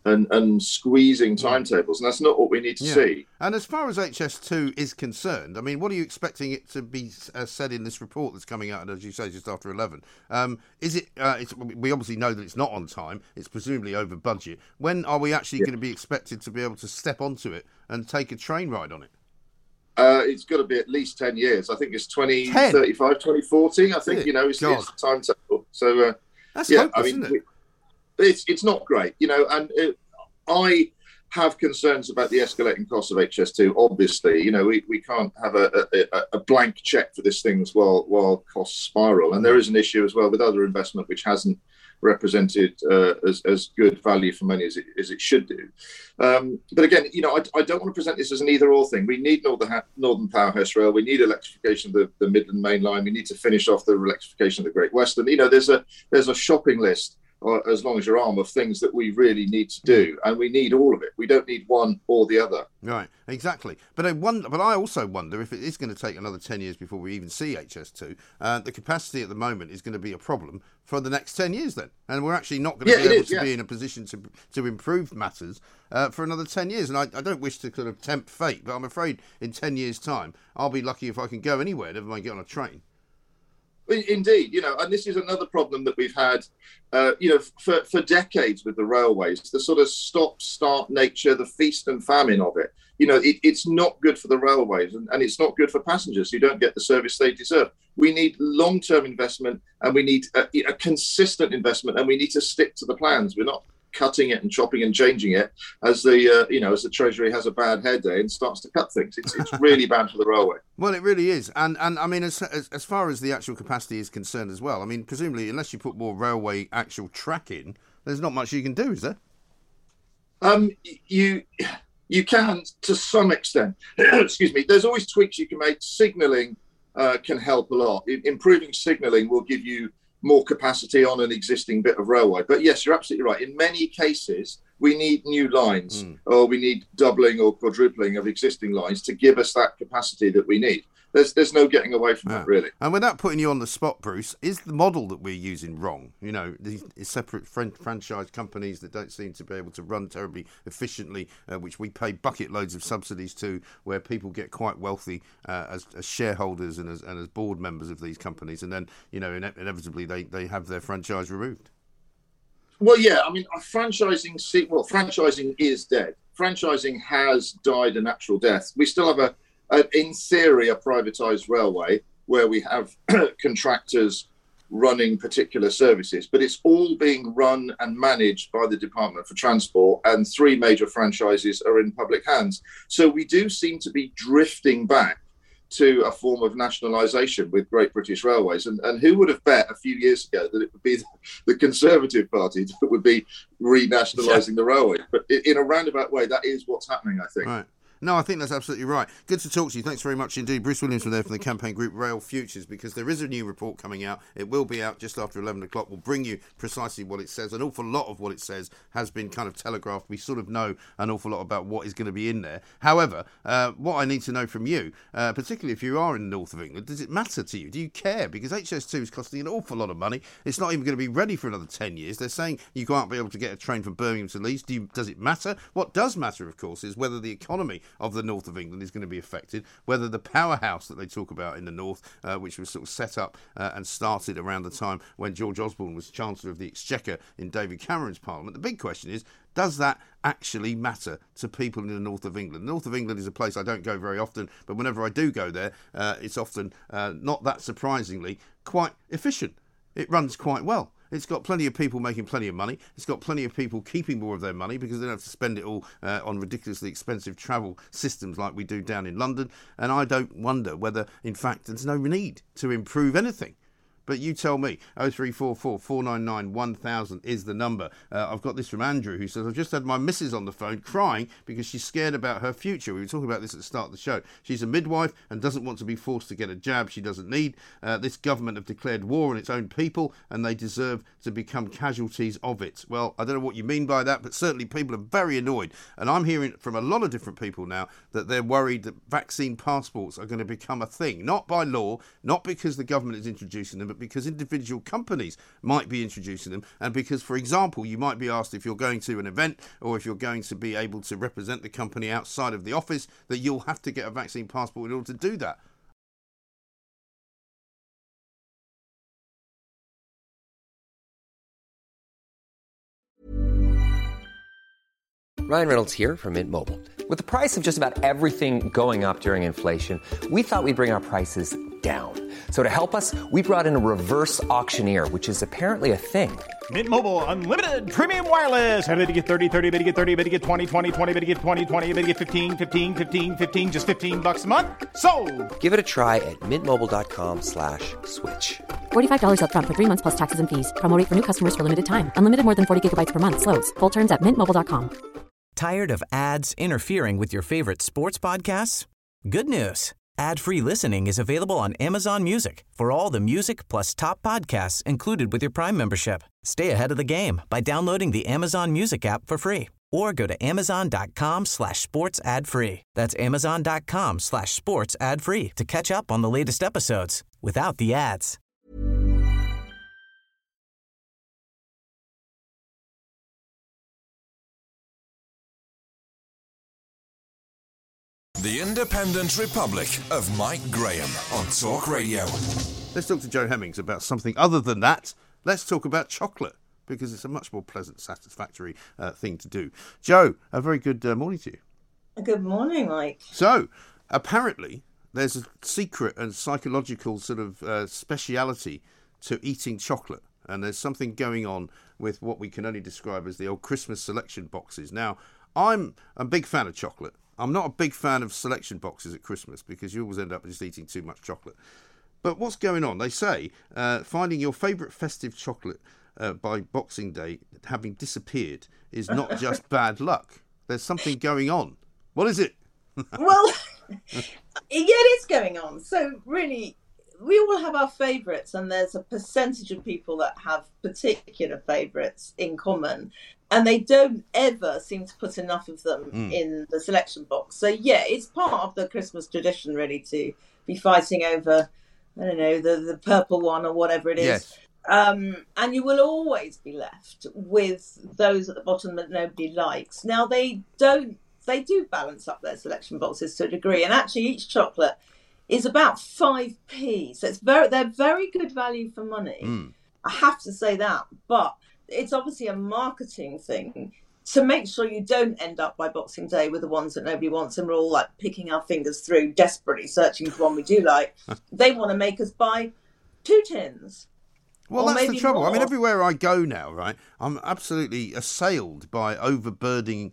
and squeezing timetables, and that's not what we need to see. And as far as HS2 is concerned, I mean, what are you expecting it to be said in this report that's coming out, as you say, just after 11? Is it? We obviously know that it's not on time. It's presumably over budget. When are we actually going to be expected to be able to step onto it and take a train ride on it? It's got to be at least 10 years. I think it's 2035, 2040. I think, it's the timetable. So, that's hopeless, isn't it? It's not great, and I have concerns about the escalating costs of HS2. Obviously, we can't have a blank check for this thing while costs spiral. And there is an issue as well with other investment which hasn't represented as good value for money as it should do. But again, I don't want to present this as an either-or thing. We need Northern Powerhouse Rail. We need electrification of the Midland Main Line. We need to finish off the electrification of the Great Western. There's a shopping list, as long as your arm, of things that we really need to do, and we need all of it. We don't need one or the other. Right, exactly. But I also wonder if it is going to take another 10 years before we even see HS2. The capacity at the moment is going to be a problem for the next 10 years then, and we're actually not going to be able to be in a position to improve matters for another 10 years. And I don't wish to kind of tempt fate, but I'm afraid in 10 years' time I'll be lucky if I can go anywhere, never mind get on a train. Indeed, and this is another problem that we've had, for decades with the railways, the sort of stop-start nature, the feast and famine of it. It's not good for the railways, and it's not good for passengers who don't get the service they deserve. We need long-term investment, and we need a consistent investment, and we need to stick to the plans. We're not cutting it and chopping and changing it as the Treasury has a bad hair day and starts to cut things. It's really bad for the railway. Well, it really is. And I mean, as far as the actual capacity is concerned as well, I mean, presumably, unless you put more railway actual track in, there's not much you can do, is there? You can, to some extent. Excuse me. There's always tweaks you can make. Signalling can help a lot. Improving signalling will give you more capacity on an existing bit of railway. But yes, you're absolutely right. In many cases, we need new lines, or we need doubling or quadrupling of existing lines to give us that capacity that we need. There's no getting away from that, really. And without putting you on the spot, Bruce, is the model that we're using wrong? These separate franchise companies that don't seem to be able to run terribly efficiently, which we pay bucket loads of subsidies to, where people get quite wealthy as shareholders and as board members of these companies, and then inevitably they have their franchise removed. Well, yeah, I mean, franchising is dead. Franchising has died a natural death. We still have in theory, a privatised railway where we have contractors running particular services, but it's all being run and managed by the Department for Transport, and 3 major franchises are in public hands. So we do seem to be drifting back to a form of nationalisation with Great British Railways. And who would have bet a few years ago that it would be the Conservative Party that would be renationalising the railway? But in a roundabout way, that is what's happening, I think. Right. No, I think that's absolutely right. Good to talk to you. Thanks very much indeed. Bruce Williams from the campaign group Rail Futures, because there is a new report coming out. It will be out just after 11 o'clock. We'll bring you precisely what it says. An awful lot of what it says has been kind of telegraphed. We sort of know an awful lot about what is going to be in there. However, what I need to know from you, particularly if you are in the north of England, does it matter to you? Do you care? Because HS2 is costing an awful lot of money. It's not even going to be ready for another 10 years. They're saying you can't be able to get a train from Birmingham to Leeds. Does it matter? What does matter, of course, is whether the economy of the north of England is going to be affected, whether the powerhouse that they talk about in the north, which was sort of set up and started around the time when George Osborne was Chancellor of the Exchequer in David Cameron's Parliament. The big question is, does that actually matter to people in the north of England? The north of England is a place I don't go very often, but whenever I do go there, it's often, not that surprisingly, quite efficient. It runs quite well. It's got plenty of people making plenty of money. It's got plenty of people keeping more of their money because they don't have to spend it all on ridiculously expensive travel systems like we do down in London. And I don't wonder whether, in fact, there's no need to improve anything. But you tell me. 0344 499 1000 is the number. I've got this from Andrew, who says, I've just had my missus on the phone crying because she's scared about her future. We were talking about this at the start of the show. She's a midwife and doesn't want to be forced to get a jab she doesn't need. This government have declared war on its own people and they deserve to become casualties of it. Well, I don't know what you mean by that, but certainly people are very annoyed. And I'm hearing from a lot of different people now that they're worried that vaccine passports are going to become a thing. Not by law, not because the government is introducing them, but but because individual companies might be introducing them, and because, for example, you might be asked if you're going to an event or if you're going to be able to represent the company outside of the office, that you'll have to get a vaccine passport in order to do that. Ryan Reynolds here from Mint Mobile. With the price of just about everything going up during inflation, we thought we'd bring our prices down. So to help us, we brought in a reverse auctioneer, which is apparently a thing. Mint Mobile Unlimited Premium Wireless. How to get 30, 30, bit to get 30, bit to get 20, 20, 20, bit to get 20, 20, bit to get 15, 15, 15, 15, just $15 a month? Sold! Give it a try at mintmobile.com/switch. $45 up front for 3 months plus taxes and fees. Promo rate for new customers for limited time. Unlimited more than 40 gigabytes per month. Slows full terms at mintmobile.com. Tired of ads interfering with your favorite sports podcasts? Good news. Ad-free listening is available on Amazon Music for all the music plus top podcasts included with your Prime membership. Stay ahead of the game by downloading the Amazon Music app for free or go to amazon.com/sports ad free. That's amazon.com/sports ad free to catch up on the latest episodes without the ads. The Independent Republic of Mike Graham on Talk Radio. Let's talk to Joe Hemmings about something other than that. Let's talk about chocolate, because it's a much more pleasant, satisfactory thing to do. Joe, a very good morning to you. Good morning, Mike. So, apparently, there's a secret and psychological sort of speciality to eating chocolate. And there's something going on with what we can only describe as the old Christmas selection boxes. Now, I'm a big fan of chocolate. I'm not a big fan of selection boxes at Christmas because you always end up just eating too much chocolate. But what's going on? They say finding your favourite festive chocolate by Boxing Day having disappeared is not just bad luck. There's something going on. What is it? Well, yeah, it is going on. So really, we all have our favourites, and there's a percentage of people that have particular favourites in common. And they don't ever seem to put enough of them in the selection box. So, yeah, it's part of the Christmas tradition, really, to be fighting over, I don't know, the purple one or whatever it is. Yes. And you will always be left with those at the bottom that nobody likes. Now, they do balance up their selection boxes to a degree. And actually, each chocolate is about 5p. So they're very good value for money. I have to say that. But it's obviously a marketing thing to make sure you don't end up by Boxing Day with the ones that nobody wants, and we're all like picking our fingers through, desperately searching for one we do like. They want to make us buy 2 tins. Well, that's the trouble. More. I mean, everywhere I go now, right, I'm absolutely assailed by burdening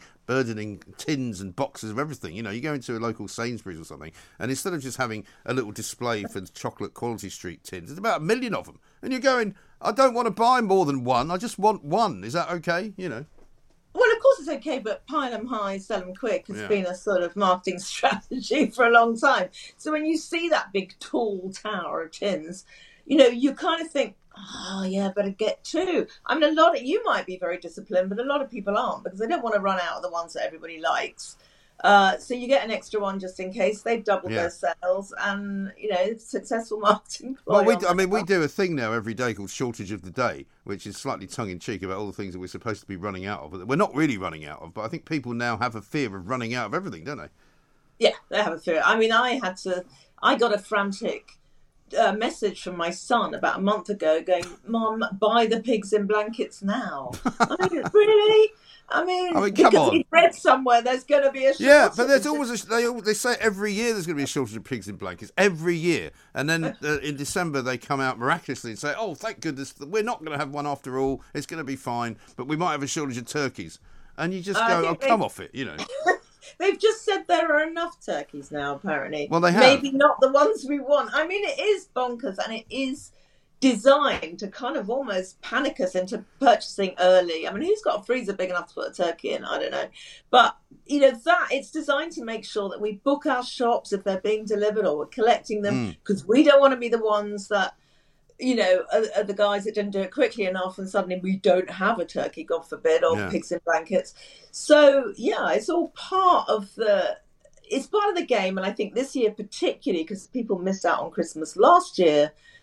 tins and boxes of everything. You know, you go into a local Sainsbury's or something, and instead of just having a little display for chocolate Quality Street tins, there's about 1 million of them. And you're going, I don't want to buy more than one. I just want one. Is that okay? You know. Well, of course it's okay, but pile them high, sell them quick has been a sort of marketing strategy for a long time. So when you see that big tall tower of tins, you know, you kind of think, oh, yeah, better get 2. I mean, you might be very disciplined, but a lot of people aren't, because they don't want to run out of the ones that everybody likes. So you get an extra one just in case. They've doubled their sales, and, you know, successful marketing. Well, we do a thing now every day called Shortage of the Day, which is slightly tongue-in-cheek about all the things that we're supposed to be running out of, but we're not really running out of. But I think people now have a fear of running out of everything, don't they? Yeah, they have a fear. I mean, I got a frantic message from my son about a month ago going, Mom, buy the pigs in blankets now. I mean, really? I mean, come because on. he read somewhere there's going to be a shortage. Yeah, but there's always they say every year there's going to be a shortage of pigs in blankets, every year. And then in December they come out miraculously and say, oh, thank goodness, we're not going to have one after all. It's going to be fine, but we might have a shortage of turkeys. And you just go, oh, come off it, you know. They've just said there are enough turkeys now, apparently. Well, they have. Maybe not the ones we want. I mean, it is bonkers, and it is designed to kind of almost panic us into purchasing early. I mean, who's got a freezer big enough to put a turkey in? I don't know. But, you know, it's designed to make sure that we book our shops if they're being delivered, or we're collecting them, because we don't want to be the ones that, you know, are the guys that didn't do it quickly enough, and suddenly we don't have a turkey, God forbid, or pigs in blankets. So, yeah, it's all part of the game. And I think this year particularly, because people missed out on Christmas last year,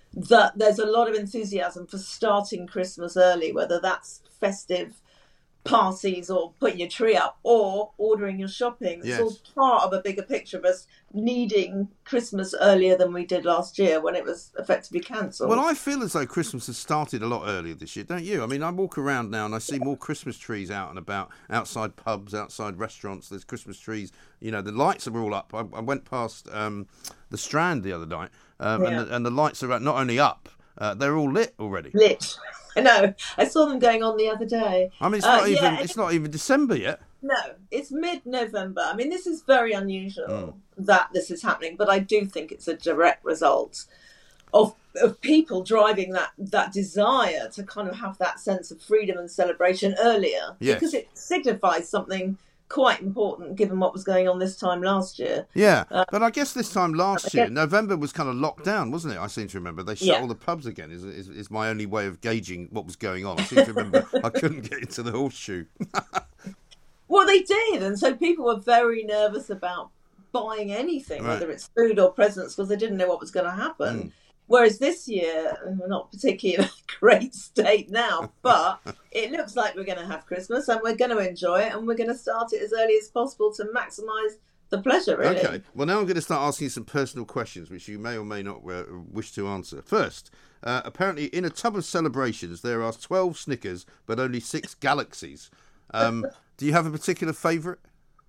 that there's a lot of enthusiasm for starting Christmas early, whether that's festive parties or putting your tree up or ordering your shopping. It's all part of a bigger picture of us needing Christmas earlier than we did last year when it was effectively cancelled. Well, I feel as though Christmas has started a lot earlier this year, don't you? I mean, I walk around now and I see more Christmas trees out and about, outside pubs, outside restaurants. There's Christmas trees. You know, the lights are all up. I went past the Strand the other night, and the lights are not only up, they're all lit already. Lit. I know. I saw them going on the other day. I mean, it's not even December yet. No, it's mid-November. I mean, this is very unusual that this is happening, but I do think it's a direct result of people driving that desire to kind of have that sense of freedom and celebration earlier, because it signifies something quite important given what was going on this time last year. Yeah, but I guess this time last year, November was kind of locked down, wasn't it? I seem to remember. They shut all the pubs again, is my only way of gauging what was going on. I seem to remember I couldn't get into the horseshoe. Well, they did, and so people were very nervous about buying anything, whether it's food or presents, because they didn't know what was going to happen. Whereas this year, we're not particularly in a great state now, but it looks like we're going to have Christmas and we're going to enjoy it and we're going to start it as early as possible to maximise the pleasure, really. Okay, well, now I'm going to start asking you some personal questions, which you may or may not wish to answer. First, apparently in a tub of celebrations, there are 12 Snickers, but only 6 Galaxies. Do you have a particular favourite?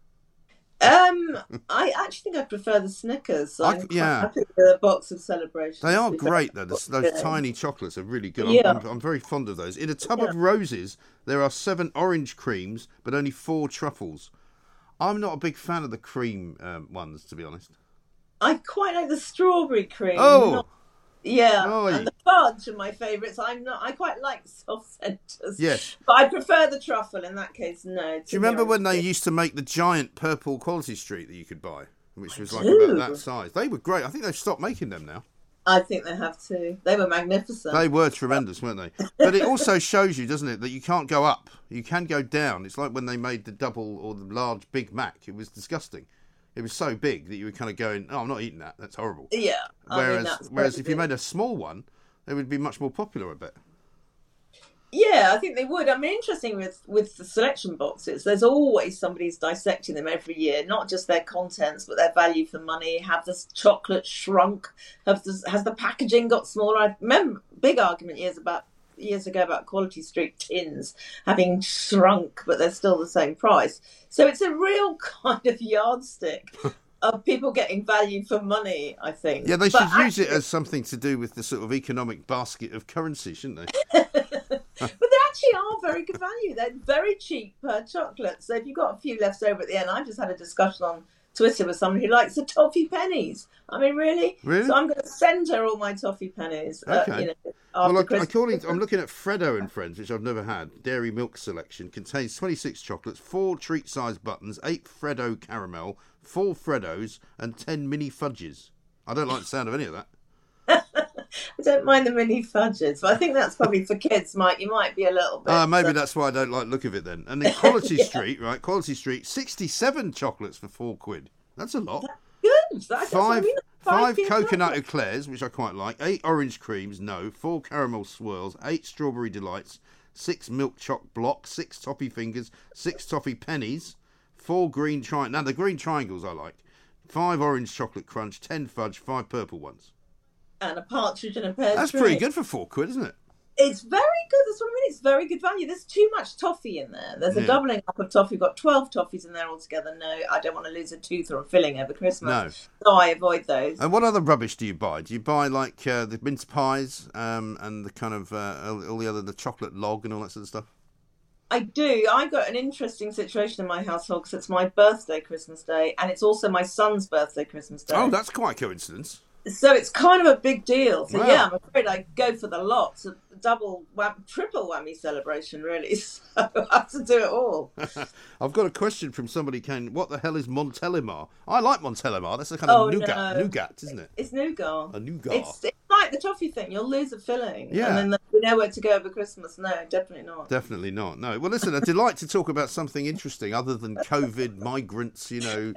I actually think I prefer the Snickers. So I'm happy with the box of celebrations. They are great, though. Those tiny chocolates are really good. I'm very fond of those. In a tub of roses, there are 7 orange creams, but only 4 truffles. I'm not a big fan of the cream ones, to be honest. I quite like the strawberry cream. Oh! And the fudge are my favourites. I quite like soft centres. Yes. But I prefer the truffle in that case, no. Do you remember when they used to make the giant purple Quality Street that you could buy? Which was about that size. They were great. I think they've stopped making them now. I think they have too. They were magnificent. They were tremendous, weren't they? But it also shows you, doesn't it, that you can't go up. You can go down. It's like when they made the double or the large Big Mac. It was disgusting. It was so big that you were kind of going, oh, I'm not eating that. That's horrible. Yeah. Whereas if you made a small one, they would be much more popular, I bet. Yeah, I think they would. I mean, interesting with the selection boxes, there's always somebody who's dissecting them every year, not just their contents, but their value for money. Have the chocolate shrunk? Has the packaging got smaller? I remember a big argument years ago about Quality Street tins having shrunk, but they're still the same price. So it's a real kind of yardstick of people getting value for money, I think. Yeah, they should use it as something to do with the sort of economic basket of currency, shouldn't they? But they actually are very good value. They're very cheap per chocolate. So if you've got a few left over at the end, I just had a discussion on Twitter with somebody who likes the toffee pennies. I mean, really? So I'm going to send her all my toffee pennies. Okay. I'm looking at Freddo and Friends, which I've never had. Dairy milk selection contains 26 chocolates, 4 treat-sized buttons, 8 Freddo caramel, 4 Freddos, and 10 mini fudges. I don't like the sound of any of that. I don't mind the mini fudges, but I think that's probably for kids, Mike. You might be a little bit... maybe that's why I don't like the look of it then. And then Quality Street, right? Quality Street, 67 chocolates for £4. That's a lot. That's good. Five coconut eclairs, which I quite like. 8 orange creams, 4 caramel swirls. 8 strawberry delights. 6 milk choc blocks. 6 toffee fingers. 6 toffee pennies. 4 green triangles. Now, the green triangles I like. 5 orange chocolate crunch. 10 fudge. 5 purple ones. And a partridge in a pear tree. That's pretty good for £4, isn't it? It's very good. That's what I mean. It's very good value. There's too much toffee in there. There's a doubling up of toffee. We've got 12 toffees in there altogether. No, I don't want to lose a tooth or a filling over Christmas. No. So I avoid those. And what other rubbish do you buy? Do you buy like the mince pies and the kind of all the chocolate log and all that sort of stuff? I do. I got an interesting situation in my household because it's my birthday Christmas Day and it's also my son's birthday Christmas Day. Oh, that's quite a coincidence. So it's kind of a big deal. So wow. Yeah, I'm afraid I go for the lot. It's a triple whammy celebration, really. So I have to do it all. I've got a question from somebody what the hell is Montélimar? I like Montélimar. That's a kind of nougat, isn't it? It's nougat. A nougat. It's like the toffee thing. You'll lose a filling. Yeah. And then we know where to go over Christmas. No, definitely not. Definitely not. No. Well, listen, a delight to talk about something interesting other than COVID, migrants,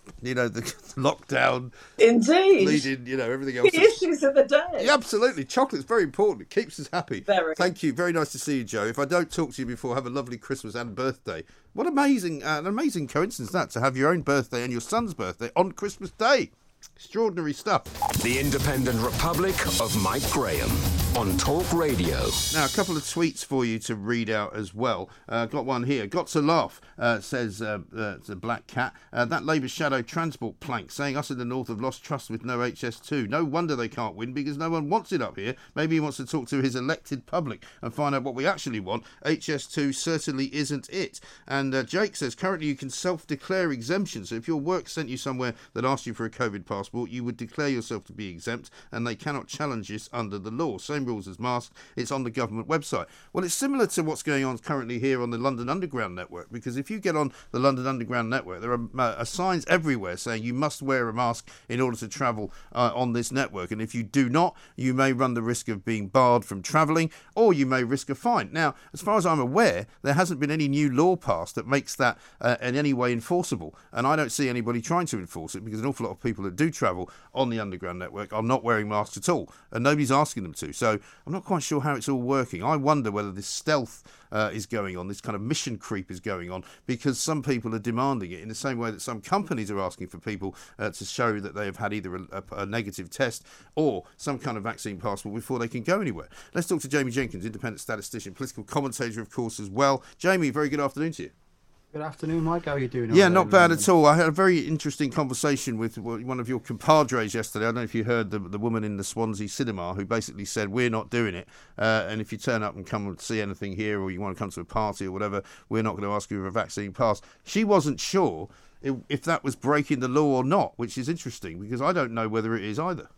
the lockdown. Indeed. Leading, everything else. The issues of the day. Yeah, absolutely. Chocolate's very important. It keeps us happy. Very. Thank you. Very nice to see you, Joe. If I don't talk to you before, have a lovely Christmas and birthday. What an amazing coincidence that, to have your own birthday and your son's birthday on Christmas Day. Extraordinary stuff. The Independent Republic of Mike Graham on Talk Radio. Now, a couple of tweets for you to read out as well. Got one here. Got to laugh, says the Black Cat. That Labour shadow transport plank saying us in the north have lost trust with no HS2. No wonder they can't win because no one wants it up here. Maybe he wants to talk to his elected public and find out what we actually want. HS2 certainly isn't it. And Jake says currently you can self-declare exemption. So if your work sent you somewhere that asked you for a COVID passport, you would declare yourself to be exempt and they cannot challenge this under the law. Same rules as masks. It's on the government website. Well, it's similar to what's going on currently here on the London Underground network, because if you get on the London Underground network, there are signs everywhere saying you must wear a mask in order to travel on this network, and if you do not, you may run the risk of being barred from travelling, or you may risk a fine. Now, as far as I'm aware, there hasn't been any new law passed that makes that in any way enforceable, and I don't see anybody trying to enforce it, because an awful lot of people that do travel on the Underground network are not wearing masks at all, and nobody's asking them to. So I'm not quite sure how it's all working. I wonder whether this stealth is going on, this kind of mission creep is going on, because some people are demanding it in the same way that some companies are asking for people to show that they have had either a negative test or some kind of vaccine passport before they can go anywhere. Let's talk to Jamie Jenkins, independent statistician, political commentator, of course, as well. Jamie, very good afternoon to you. Good afternoon, Mike. How are you doing? Yeah, not bad at all. I had a very interesting conversation with one of your compadres yesterday. I don't know if you heard the woman in the Swansea cinema who basically said, we're not doing it. And if you turn up and come and see anything here, or you want to come to a party or whatever, we're not going to ask you for a vaccine pass. She wasn't sure if that was breaking the law or not, which is interesting because I don't know whether it is either.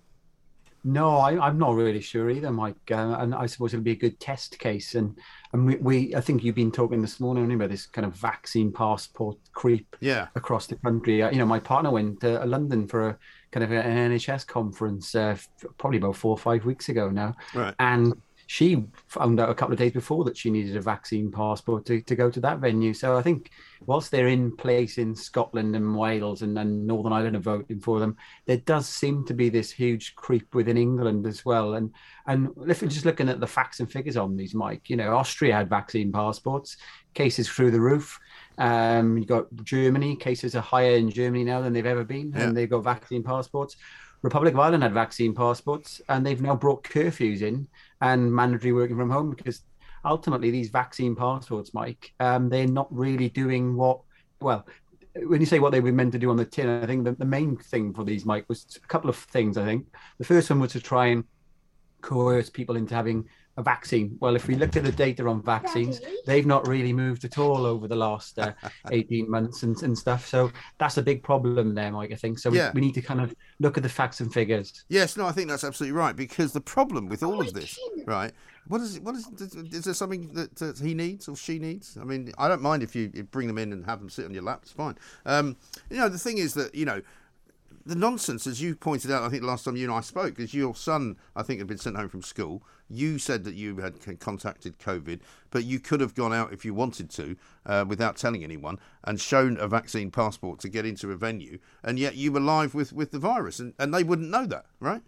No, I'm not really sure either, Mike. And I suppose it'll be a good test case. And I think you've been talking this morning about this kind of vaccine passport creep across the country. My partner went to London for a kind of an NHS conference probably about 4 or 5 weeks ago now. Right. And she found out a couple of days before that she needed a vaccine passport to go to that venue. So I think whilst they're in place in Scotland and Wales and Northern Ireland are voting for them, there does seem to be this huge creep within England as well. And if we're just looking at the facts and figures on these, Mike, Austria had vaccine passports, cases through the roof. You've got Germany, cases are higher in Germany now than they've ever been, and they've got vaccine passports. Republic of Ireland had vaccine passports, and they've now brought curfews in and mandatory working from home, because ultimately these vaccine passports, Mike, they're not really doing when you say what they were meant to do on the tin, I think the main thing for these, Mike, was a couple of things, I think. The first one was to try and coerce people into having a vaccine. Well, if we look at the data on vaccines, they've not really moved at all over the last 18 months and stuff. So that's a big problem there, Mike, I think. So we need to kind of look at the facts and figures. Yes, no, I think that's absolutely right, because the problem with all of this, right, is there something that he needs or she needs? I mean, I don't mind if you bring them in and have them sit on your lap, it's fine. The thing is that, the nonsense, as you pointed out, I think last time you and I spoke, is your son, I think, had been sent home from school. You said that you had contacted COVID, but you could have gone out if you wanted to without telling anyone and shown a vaccine passport to get into a venue, and yet you were live with the virus, and they wouldn't know that, right?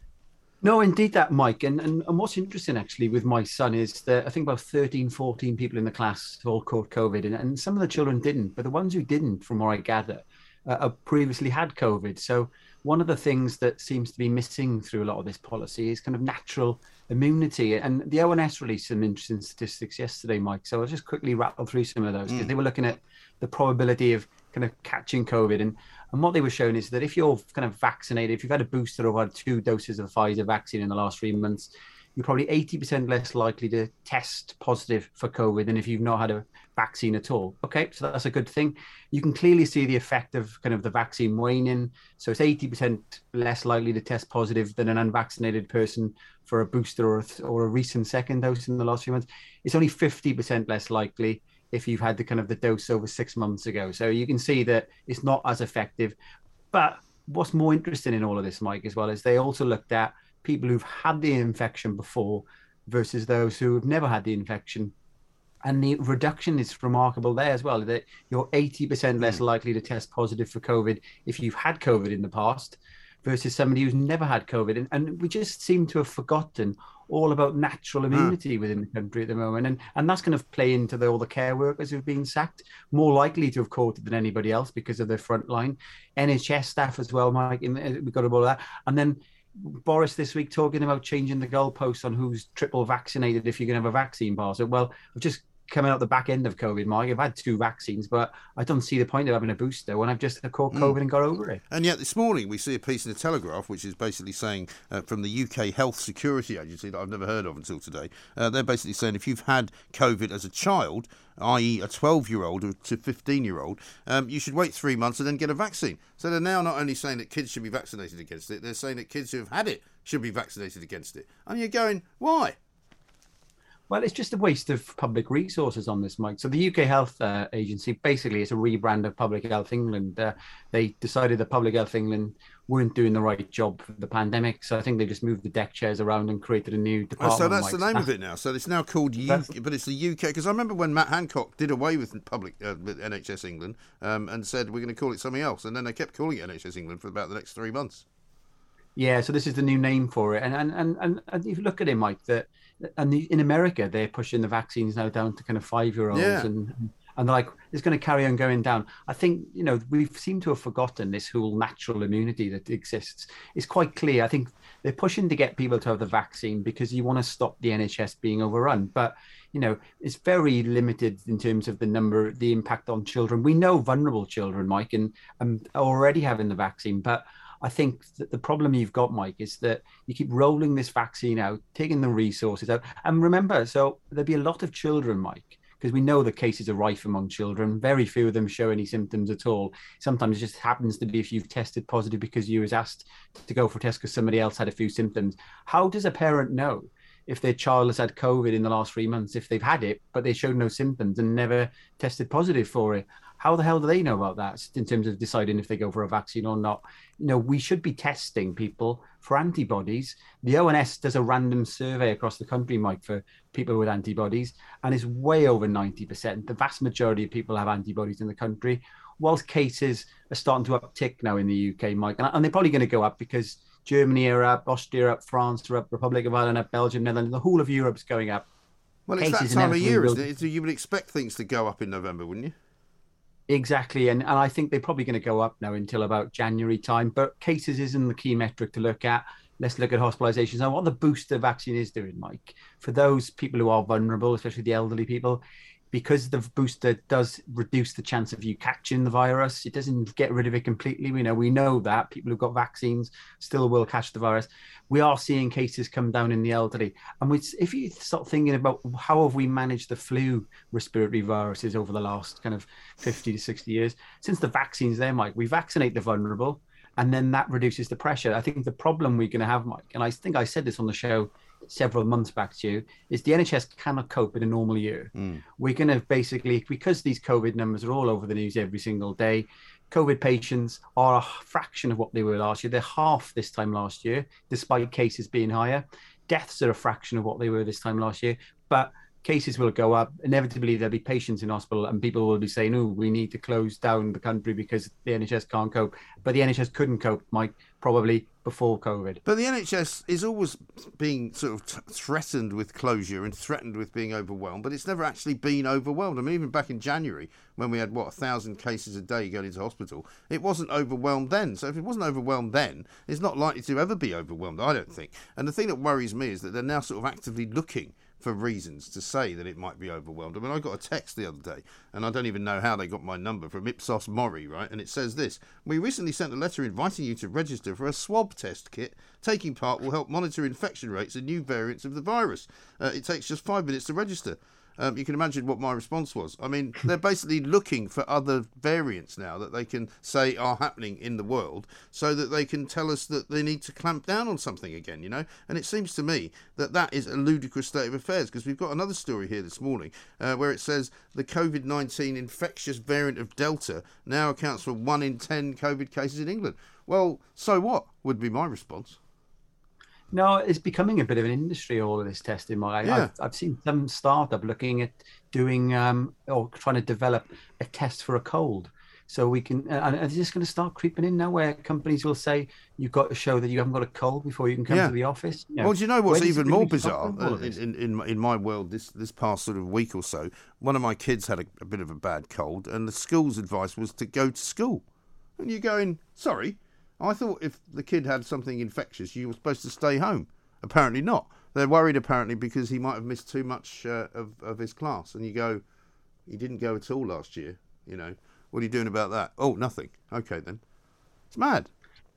No, indeed that, Mike. And what's interesting, actually, with my son is that I think about 13, 14 people in the class all caught COVID, and some of the children didn't, but the ones who didn't, from what I gather, previously had COVID. So one of the things that seems to be missing through a lot of this policy is kind of natural immunity. And the ONS released some interesting statistics yesterday, Mike. So I'll just quickly rattle through some of those, because they were looking at the probability of kind of catching COVID. And what they were showing is that if you're kind of vaccinated, if you've had a booster or had 2 doses of the Pfizer vaccine in the last 3 months, you're probably 80% less likely to test positive for COVID than if you've not had a vaccine at all. Okay, so that's a good thing. You can clearly see the effect of kind of the vaccine waning. So it's 80% less likely to test positive than an unvaccinated person for a booster or a recent second dose in the last few months. It's only 50% less likely if you've had the dose over 6 months ago. So you can see that it's not as effective. But what's more interesting in all of this, Mike, as well, is they also looked at people who've had the infection before versus those who have never had the infection. And the reduction is remarkable there as well, that you're 80% less likely to test positive for COVID if you've had COVID in the past versus somebody who's never had COVID. And we just seem to have forgotten all about natural immunity within the country at the moment. And that's going to play into all the care workers who've been sacked, more likely to have caught it than anybody else because of their front line. NHS staff as well, Mike, we've got all that. And then Boris this week talking about changing the goalposts on who's triple vaccinated if you're going to have a vaccine pass. Well, I've just coming out the back end of COVID, Mike. I've had 2 vaccines, but I don't see the point of having a booster when I've just caught COVID and got over it. And yet this morning we see a piece in the Telegraph which is basically saying from the UK Health Security Agency that I've never heard of until today, they're basically saying if you've had COVID as a child, i.e. a 12-year-old to 15-year-old, you should wait 3 months and then get a vaccine. So they're now not only saying that kids should be vaccinated against it, they're saying that kids who have had it should be vaccinated against it. And you're going, why? Well, it's just a waste of public resources on this, Mike. So the UK Health Agency, basically, is a rebrand of Public Health England. They decided that Public Health England weren't doing the right job for the pandemic. So I think they just moved the deck chairs around and created a new department. So that's the name of it now. So it's now called UK, but it's the UK. Because I remember when Matt Hancock did away with with NHS England and said we're going to call it something else. And then they kept calling it NHS England for about the next 3 months. Yeah, so this is the new name for it. And if you look at it, Mike, in America, they're pushing the vaccines now down to kind of 5-year-olds. And they're like, it's going to carry on going down. I think, we seem to have forgotten this whole natural immunity that exists. It's quite clear. I think they're pushing to get people to have the vaccine because you want to stop the NHS being overrun. But, it's very limited in terms of the impact on children. We know vulnerable children, Mike, and are already having the vaccine. But I think that the problem you've got, Mike, is that you keep rolling this vaccine out, taking the resources out. And remember, so there'll be a lot of children, Mike, because we know the cases are rife among children. Very few of them show any symptoms at all. Sometimes it just happens to be if you've tested positive because you was asked to go for a test because somebody else had a few symptoms. How does a parent know if their child has had COVID in the last 3 months, if they've had it, but they showed no symptoms and never tested positive for it? How the hell do they know about that in terms of deciding if they go for a vaccine or not? We should be testing people for antibodies. The ONS does a random survey across the country, Mike, for people with antibodies, and it's way over 90%. The vast majority of people have antibodies in the country, whilst cases are starting to uptick now in the UK, Mike. And they're probably going to go up because Germany are up, Austria are up, France are up, Republic of Ireland up, Belgium, Netherlands, the whole of Europe's going up. Well, it's that time of year, isn't it? So you would expect things to go up in November, wouldn't you? Exactly, and I think they're probably going to go up now until about January time, but cases isn't the key metric to look at. Let's look at hospitalizations and what the booster vaccine is doing, Mike. For those people who are vulnerable, especially the elderly people, because the booster does reduce the chance of you catching the virus, it doesn't get rid of it completely. We know that people who've got vaccines still will catch the virus. We are seeing cases come down in the elderly. And if you start thinking about how have we managed the flu respiratory viruses over the last kind of 50 to 60 years, since the vaccine's there, Mike, we vaccinate the vulnerable, and then that reduces the pressure. I think the problem we're going to have, Mike, and I think I said this on the show several months back to you, is the NHS cannot cope in a normal year. We're going to basically, because these COVID numbers are all over the news every single day, COVID patients are a fraction of what they were last year. They're half this time last year, despite cases being higher. Deaths are a fraction of what they were this time last year, but cases will go up. Inevitably, there'll be patients in hospital and people will be saying, oh, we need to close down the country because the NHS can't cope. But the NHS couldn't cope, Mike, probably before COVID. But the NHS is always being sort of threatened with closure and threatened with being overwhelmed, but it's never actually been overwhelmed. I mean, even back in January, when we had, 1,000 cases a day going into hospital, it wasn't overwhelmed then. So if it wasn't overwhelmed then, it's not likely to ever be overwhelmed, I don't think. And the thing that worries me is that they're now sort of actively looking for reasons to say that it might be overwhelmed. I mean, I got a text the other day, and I don't even know how they got my number, from Ipsos Mori, right? And it says this: we recently sent a letter inviting you to register for a swab test kit. Taking part will help monitor infection rates and new variants of the virus. It takes just 5 minutes to register. You can imagine what my response was. I mean, they're basically looking for other variants now that they can say are happening in the world so that they can tell us that they need to clamp down on something again, And it seems to me that that is a ludicrous state of affairs, because we've got another story here this morning where it says the COVID-19 infectious variant of Delta now accounts for 1 in 10 COVID cases in England. Well, so what, would be my response. No, it's becoming a bit of an industry, all of this testing. I've seen some startup looking at doing or trying to develop a test for a cold. So we can, and it's just going to start creeping in now where companies will say, you've got to show that you haven't got a cold before you can come to the office. Well, do you know what's even more bizarre in my world this past sort of week or so? One of my kids had a bit of a bad cold, and the school's advice was to go to school. And you're going, sorry, I thought if the kid had something infectious, you were supposed to stay home. Apparently not. They're worried apparently because he might have missed too much of his class. And you go, he didn't go at all last year, you know. What are you doing about that? Oh, nothing. Okay, then. It's mad.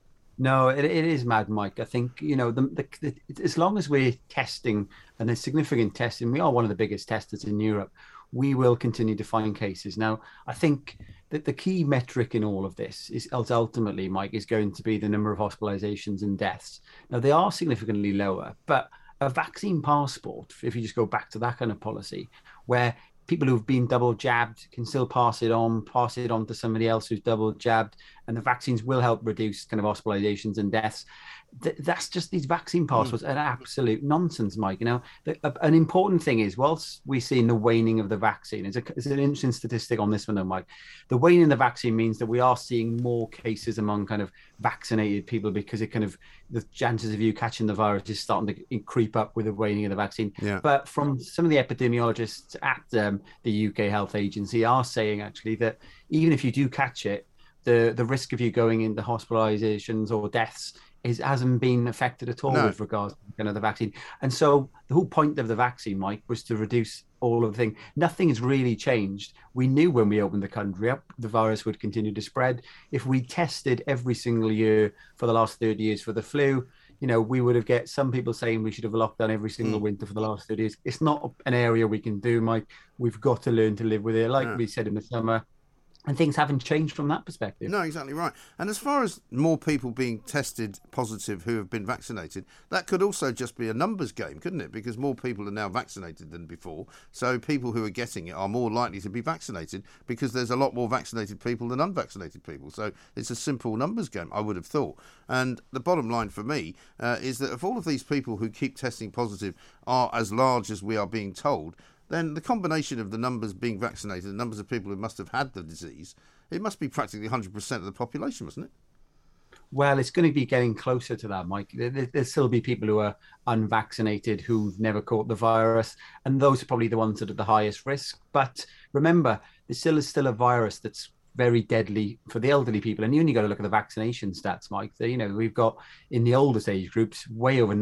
No, it is mad, Mike. I think, you know, as long as we're testing, and there's significant testing, we are one of the biggest testers in Europe, we will continue to find cases. Now, I think that the key metric in all of this is ultimately, Mike, is going to be the number of hospitalizations and deaths. Now, they are significantly lower, but a vaccine passport, if you just go back to that kind of policy, where people who've been double jabbed can still pass it on to somebody else who's double jabbed, and the vaccines will help reduce kind of hospitalizations and deaths. That's just these vaccine passports are absolute nonsense, Mike. You know, an important thing is, whilst we're seeing the waning of the vaccine, it's an interesting statistic on this one, though, Mike. The waning of the vaccine means that we are seeing more cases among kind of vaccinated people because it kind of, the chances of you catching the virus is starting to creep up with the waning of the vaccine. Yeah. But from some of the epidemiologists at the UK Health Agency are saying actually that even if you do catch it, the risk of you going into hospitalizations or deaths hasn't been affected at all with regards to kind of the vaccine. And so the whole point of the vaccine, Mike, was to reduce all of the things. Nothing has really changed. We knew when we opened the country up, the virus would continue to spread. If we tested every single year for the last 30 years for the flu, you know, we would have get some people saying we should have locked down every single winter for the last 30 years. It's not an area we can do, Mike. We've got to learn to live with it. Like we said in the summer, and things haven't changed from that perspective. No, exactly right. And as far as more people being tested positive who have been vaccinated, that could also just be a numbers game, couldn't it? Because more people are now vaccinated than before. So people who are getting it are more likely to be vaccinated because there's a lot more vaccinated people than unvaccinated people. So it's a simple numbers game, I would have thought. And the bottom line for me is that if all of these people who keep testing positive are as large as we are being told, then the combination of the numbers being vaccinated, the numbers of people who must have had the disease, it must be practically 100% of the population, mustn't it? Well, it's going to be getting closer to that, Mike. There'll still be people who are unvaccinated who've never caught the virus, and those are probably the ones that are the highest risk. But remember, there still is a virus that's very deadly for the elderly people. And you only got to look at the vaccination stats, Mike. You know, we've got in the oldest age groups, way over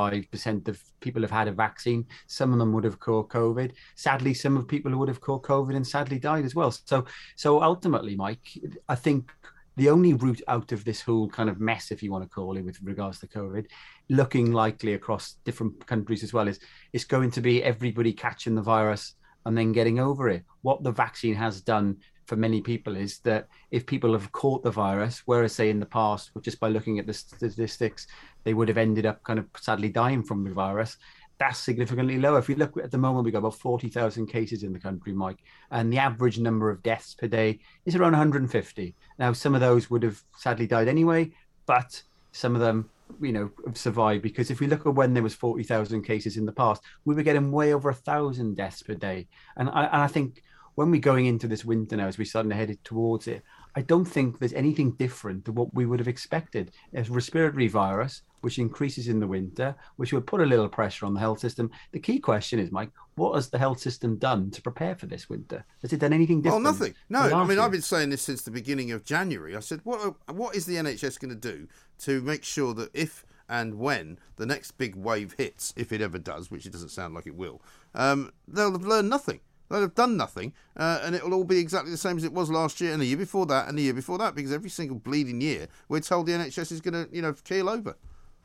95% of people have had a vaccine. Some of them would have caught COVID. Sadly, some of people who would have caught COVID and sadly died as well. So ultimately, Mike, I think the only route out of this whole kind of mess, if you want to call it, with regards to COVID, looking likely across different countries as well, is it's going to be everybody catching the virus and then getting over it. What the vaccine has done for many people is that if people have caught the virus, whereas say in the past, just by looking at the statistics, they would have ended up kind of sadly dying from the virus, that's significantly lower. If you look at the moment, we've got about 40,000 cases in the country, Mike, and the average number of deaths per day is around 150. Now, some of those would have sadly died anyway, but some of them, you know, have survived, because if we look at when there was 40,000 cases in the past, we were getting way over 1,000 deaths per day. And I think when we're going into this winter now, as we're starting to head towards it, I don't think there's anything different to what we would have expected. A respiratory virus, which increases in the winter, which will put a little pressure on the health system. The key question is, Mike, what has the health system done to prepare for this winter? Has it done anything different? Well, nothing. No, I mean, I've been saying this since the beginning of January. I said, what is the NHS going to do to make sure that if and when the next big wave hits, if it ever does, which it doesn't sound like it will, they'll have learned nothing. They'll have done nothing, and it will all be exactly the same as it was last year and the year before that and the year before that, because every single bleeding year we're told the NHS is going to, you know, keel over.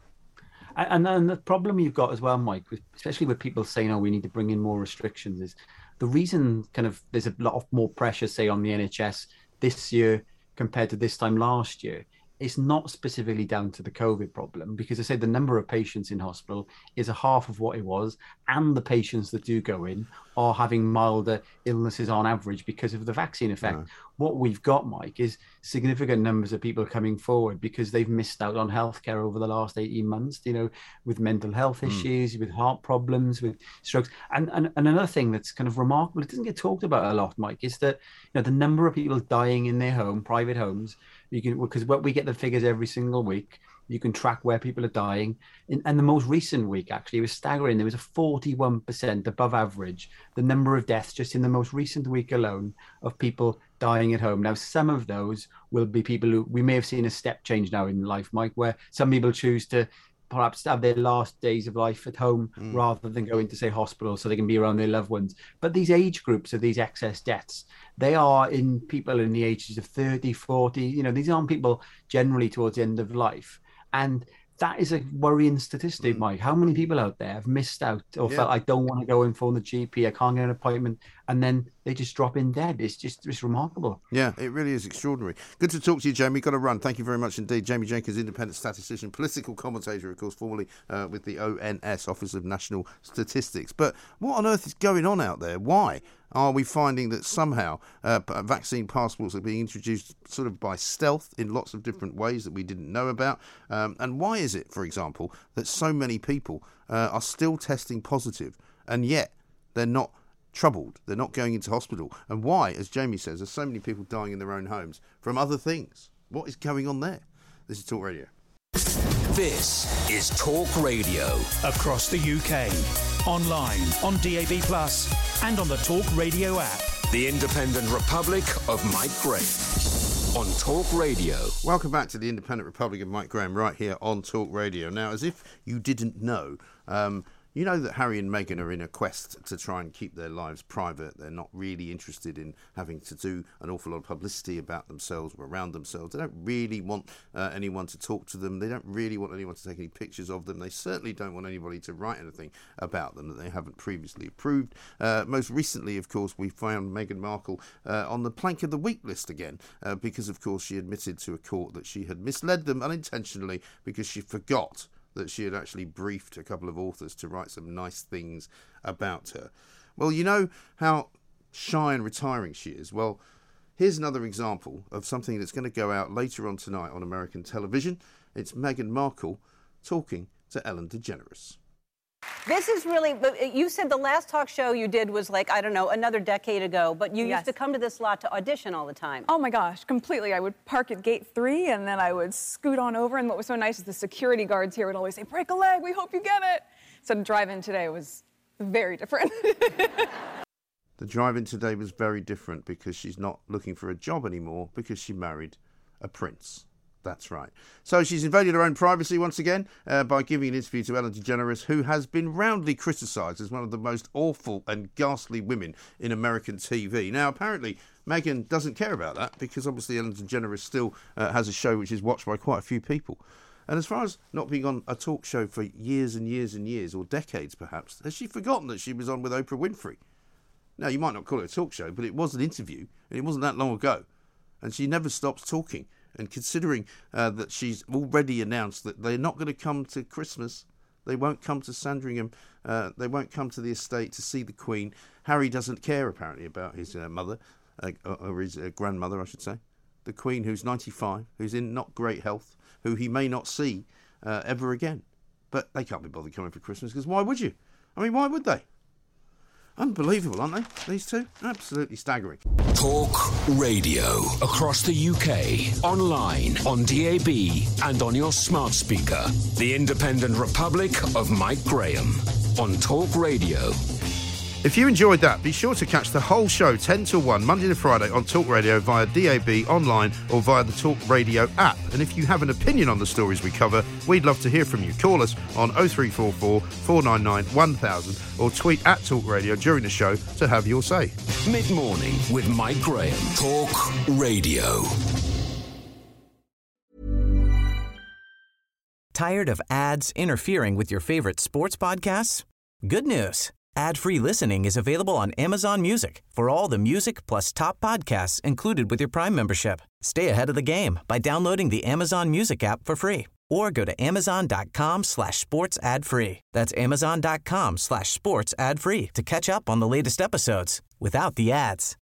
And then the problem you've got as well, Mike, especially with people saying, oh, we need to bring in more restrictions, is the reason kind of there's a lot of more pressure, say, on the NHS this year compared to this time last year, it's not specifically down to the COVID problem, because I say the number of patients in hospital is a half of what it was, and the patients that do go in are having milder illnesses on average because of the vaccine effect. No. What we've got, Mike, is significant numbers of people coming forward because they've missed out on healthcare over the last 18 months, with mental health issues, with heart problems, with strokes. And another thing that's kind of remarkable, it doesn't get talked about a lot, Mike, is that the number of people dying in their home, private homes, because we get the figures every single week. You can track where people are dying. And the most recent week, actually, it was staggering. There was a 41% above average, the number of deaths just in the most recent week alone of people dying at home. Now, some of those will be people who we may have seen a step change now in life, Mike, where some people choose to perhaps have their last days of life at home rather than going to, say, hospital so they can be around their loved ones. But these age groups of these excess deaths, they are in people in the ages of 30, 40. These aren't people generally towards the end of life. And that is a worrying statistic, Mike. How many people out there have missed out or felt, I don't want to go and phone the GP, I can't get an appointment, and then they just drop in dead? It's remarkable. Yeah, it really is extraordinary. Good to talk to you, Jamie. Got to run. Thank you very much indeed. Jamie Jenkins, independent statistician, political commentator, of course, formerly with the ONS, Office of National Statistics. But what on earth is going on out there? Why are we finding that somehow vaccine passports are being introduced sort of by stealth in lots of different ways that we didn't know about? And why is it, for example, that so many people are still testing positive and yet they're not troubled, they're not going into hospital? And why, as Jamie says, there's so many people dying in their own homes from other things? What is going on there? This is Talk Radio. This is Talk Radio. Across the UK, online, on DAB+, and on the Talk Radio app. The Independent Republic of Mike Graham on Talk Radio. Welcome back to the Independent Republic of Mike Graham right here on Talk Radio. Now, as if you didn't know, you know that Harry and Meghan are in a quest to try and keep their lives private. They're not really interested in having to do an awful lot of publicity about themselves or around themselves. They don't really want anyone to talk to them. They don't really want anyone to take any pictures of them. They certainly don't want anybody to write anything about them that they haven't previously approved. Most recently, of course, we found Meghan Markle on the Plank of the Week list again because, of course, she admitted to a court that she had misled them unintentionally because she forgot that she had actually briefed a couple of authors to write some nice things about her. Well, you know how shy and retiring she is. Well, here's another example of something that's going to go out later on tonight on American television. It's Meghan Markle talking to Ellen DeGeneres. This is really, you said the last talk show you did was like, I don't know, another decade ago, but you used to come to this lot to audition all the time. Oh my gosh, completely. I would park at gate 3 and then I would scoot on over, and what was so nice is the security guards here would always say, break a leg, we hope you get it. So the drive-in today was very different. The drive-in today was very different because she's not looking for a job anymore because she married a prince. That's right. So she's invaded her own privacy once again by giving an interview to Ellen DeGeneres, who has been roundly criticised as one of the most awful and ghastly women in American TV. Now, apparently, Meghan doesn't care about that because obviously Ellen DeGeneres still has a show which is watched by quite a few people. And as far as not being on a talk show for years and years and years, or decades perhaps, has she forgotten that she was on with Oprah Winfrey? Now, you might not call it a talk show, but it was an interview, and it wasn't that long ago. And she never stops talking. And considering that she's already announced that they're not going to come to Christmas, they won't come to Sandringham, they won't come to the estate to see the Queen. Harry doesn't care, apparently, about his mother, or his grandmother, I should say. The Queen, who's 95, who's in not great health, who he may not see ever again. But they can't be bothered coming for Christmas, because why would you? I mean, why would they? Unbelievable, aren't they, these two? Absolutely staggering. Talk Radio. Across the UK. Online, on DAB, and on your smart speaker. The Independent Republic of Mike Graham. On Talk Radio. If you enjoyed that, be sure to catch the whole show 10 till 1, Monday to Friday on Talk Radio via DAB, online, or via the Talk Radio app. And if you have an opinion on the stories we cover, we'd love to hear from you. Call us on 0344 499 1000 or tweet at Talk Radio during the show to have your say. Mid-morning with Mike Graham. Talk Radio. Tired of ads interfering with your favorite sports podcasts? Good news. Ad-free listening is available on Amazon Music for all the music plus top podcasts included with your Prime membership. Stay ahead of the game by downloading the Amazon Music app for free or go to amazon.com/sports ad free. That's amazon.com/sports ad free to catch up on the latest episodes without the ads.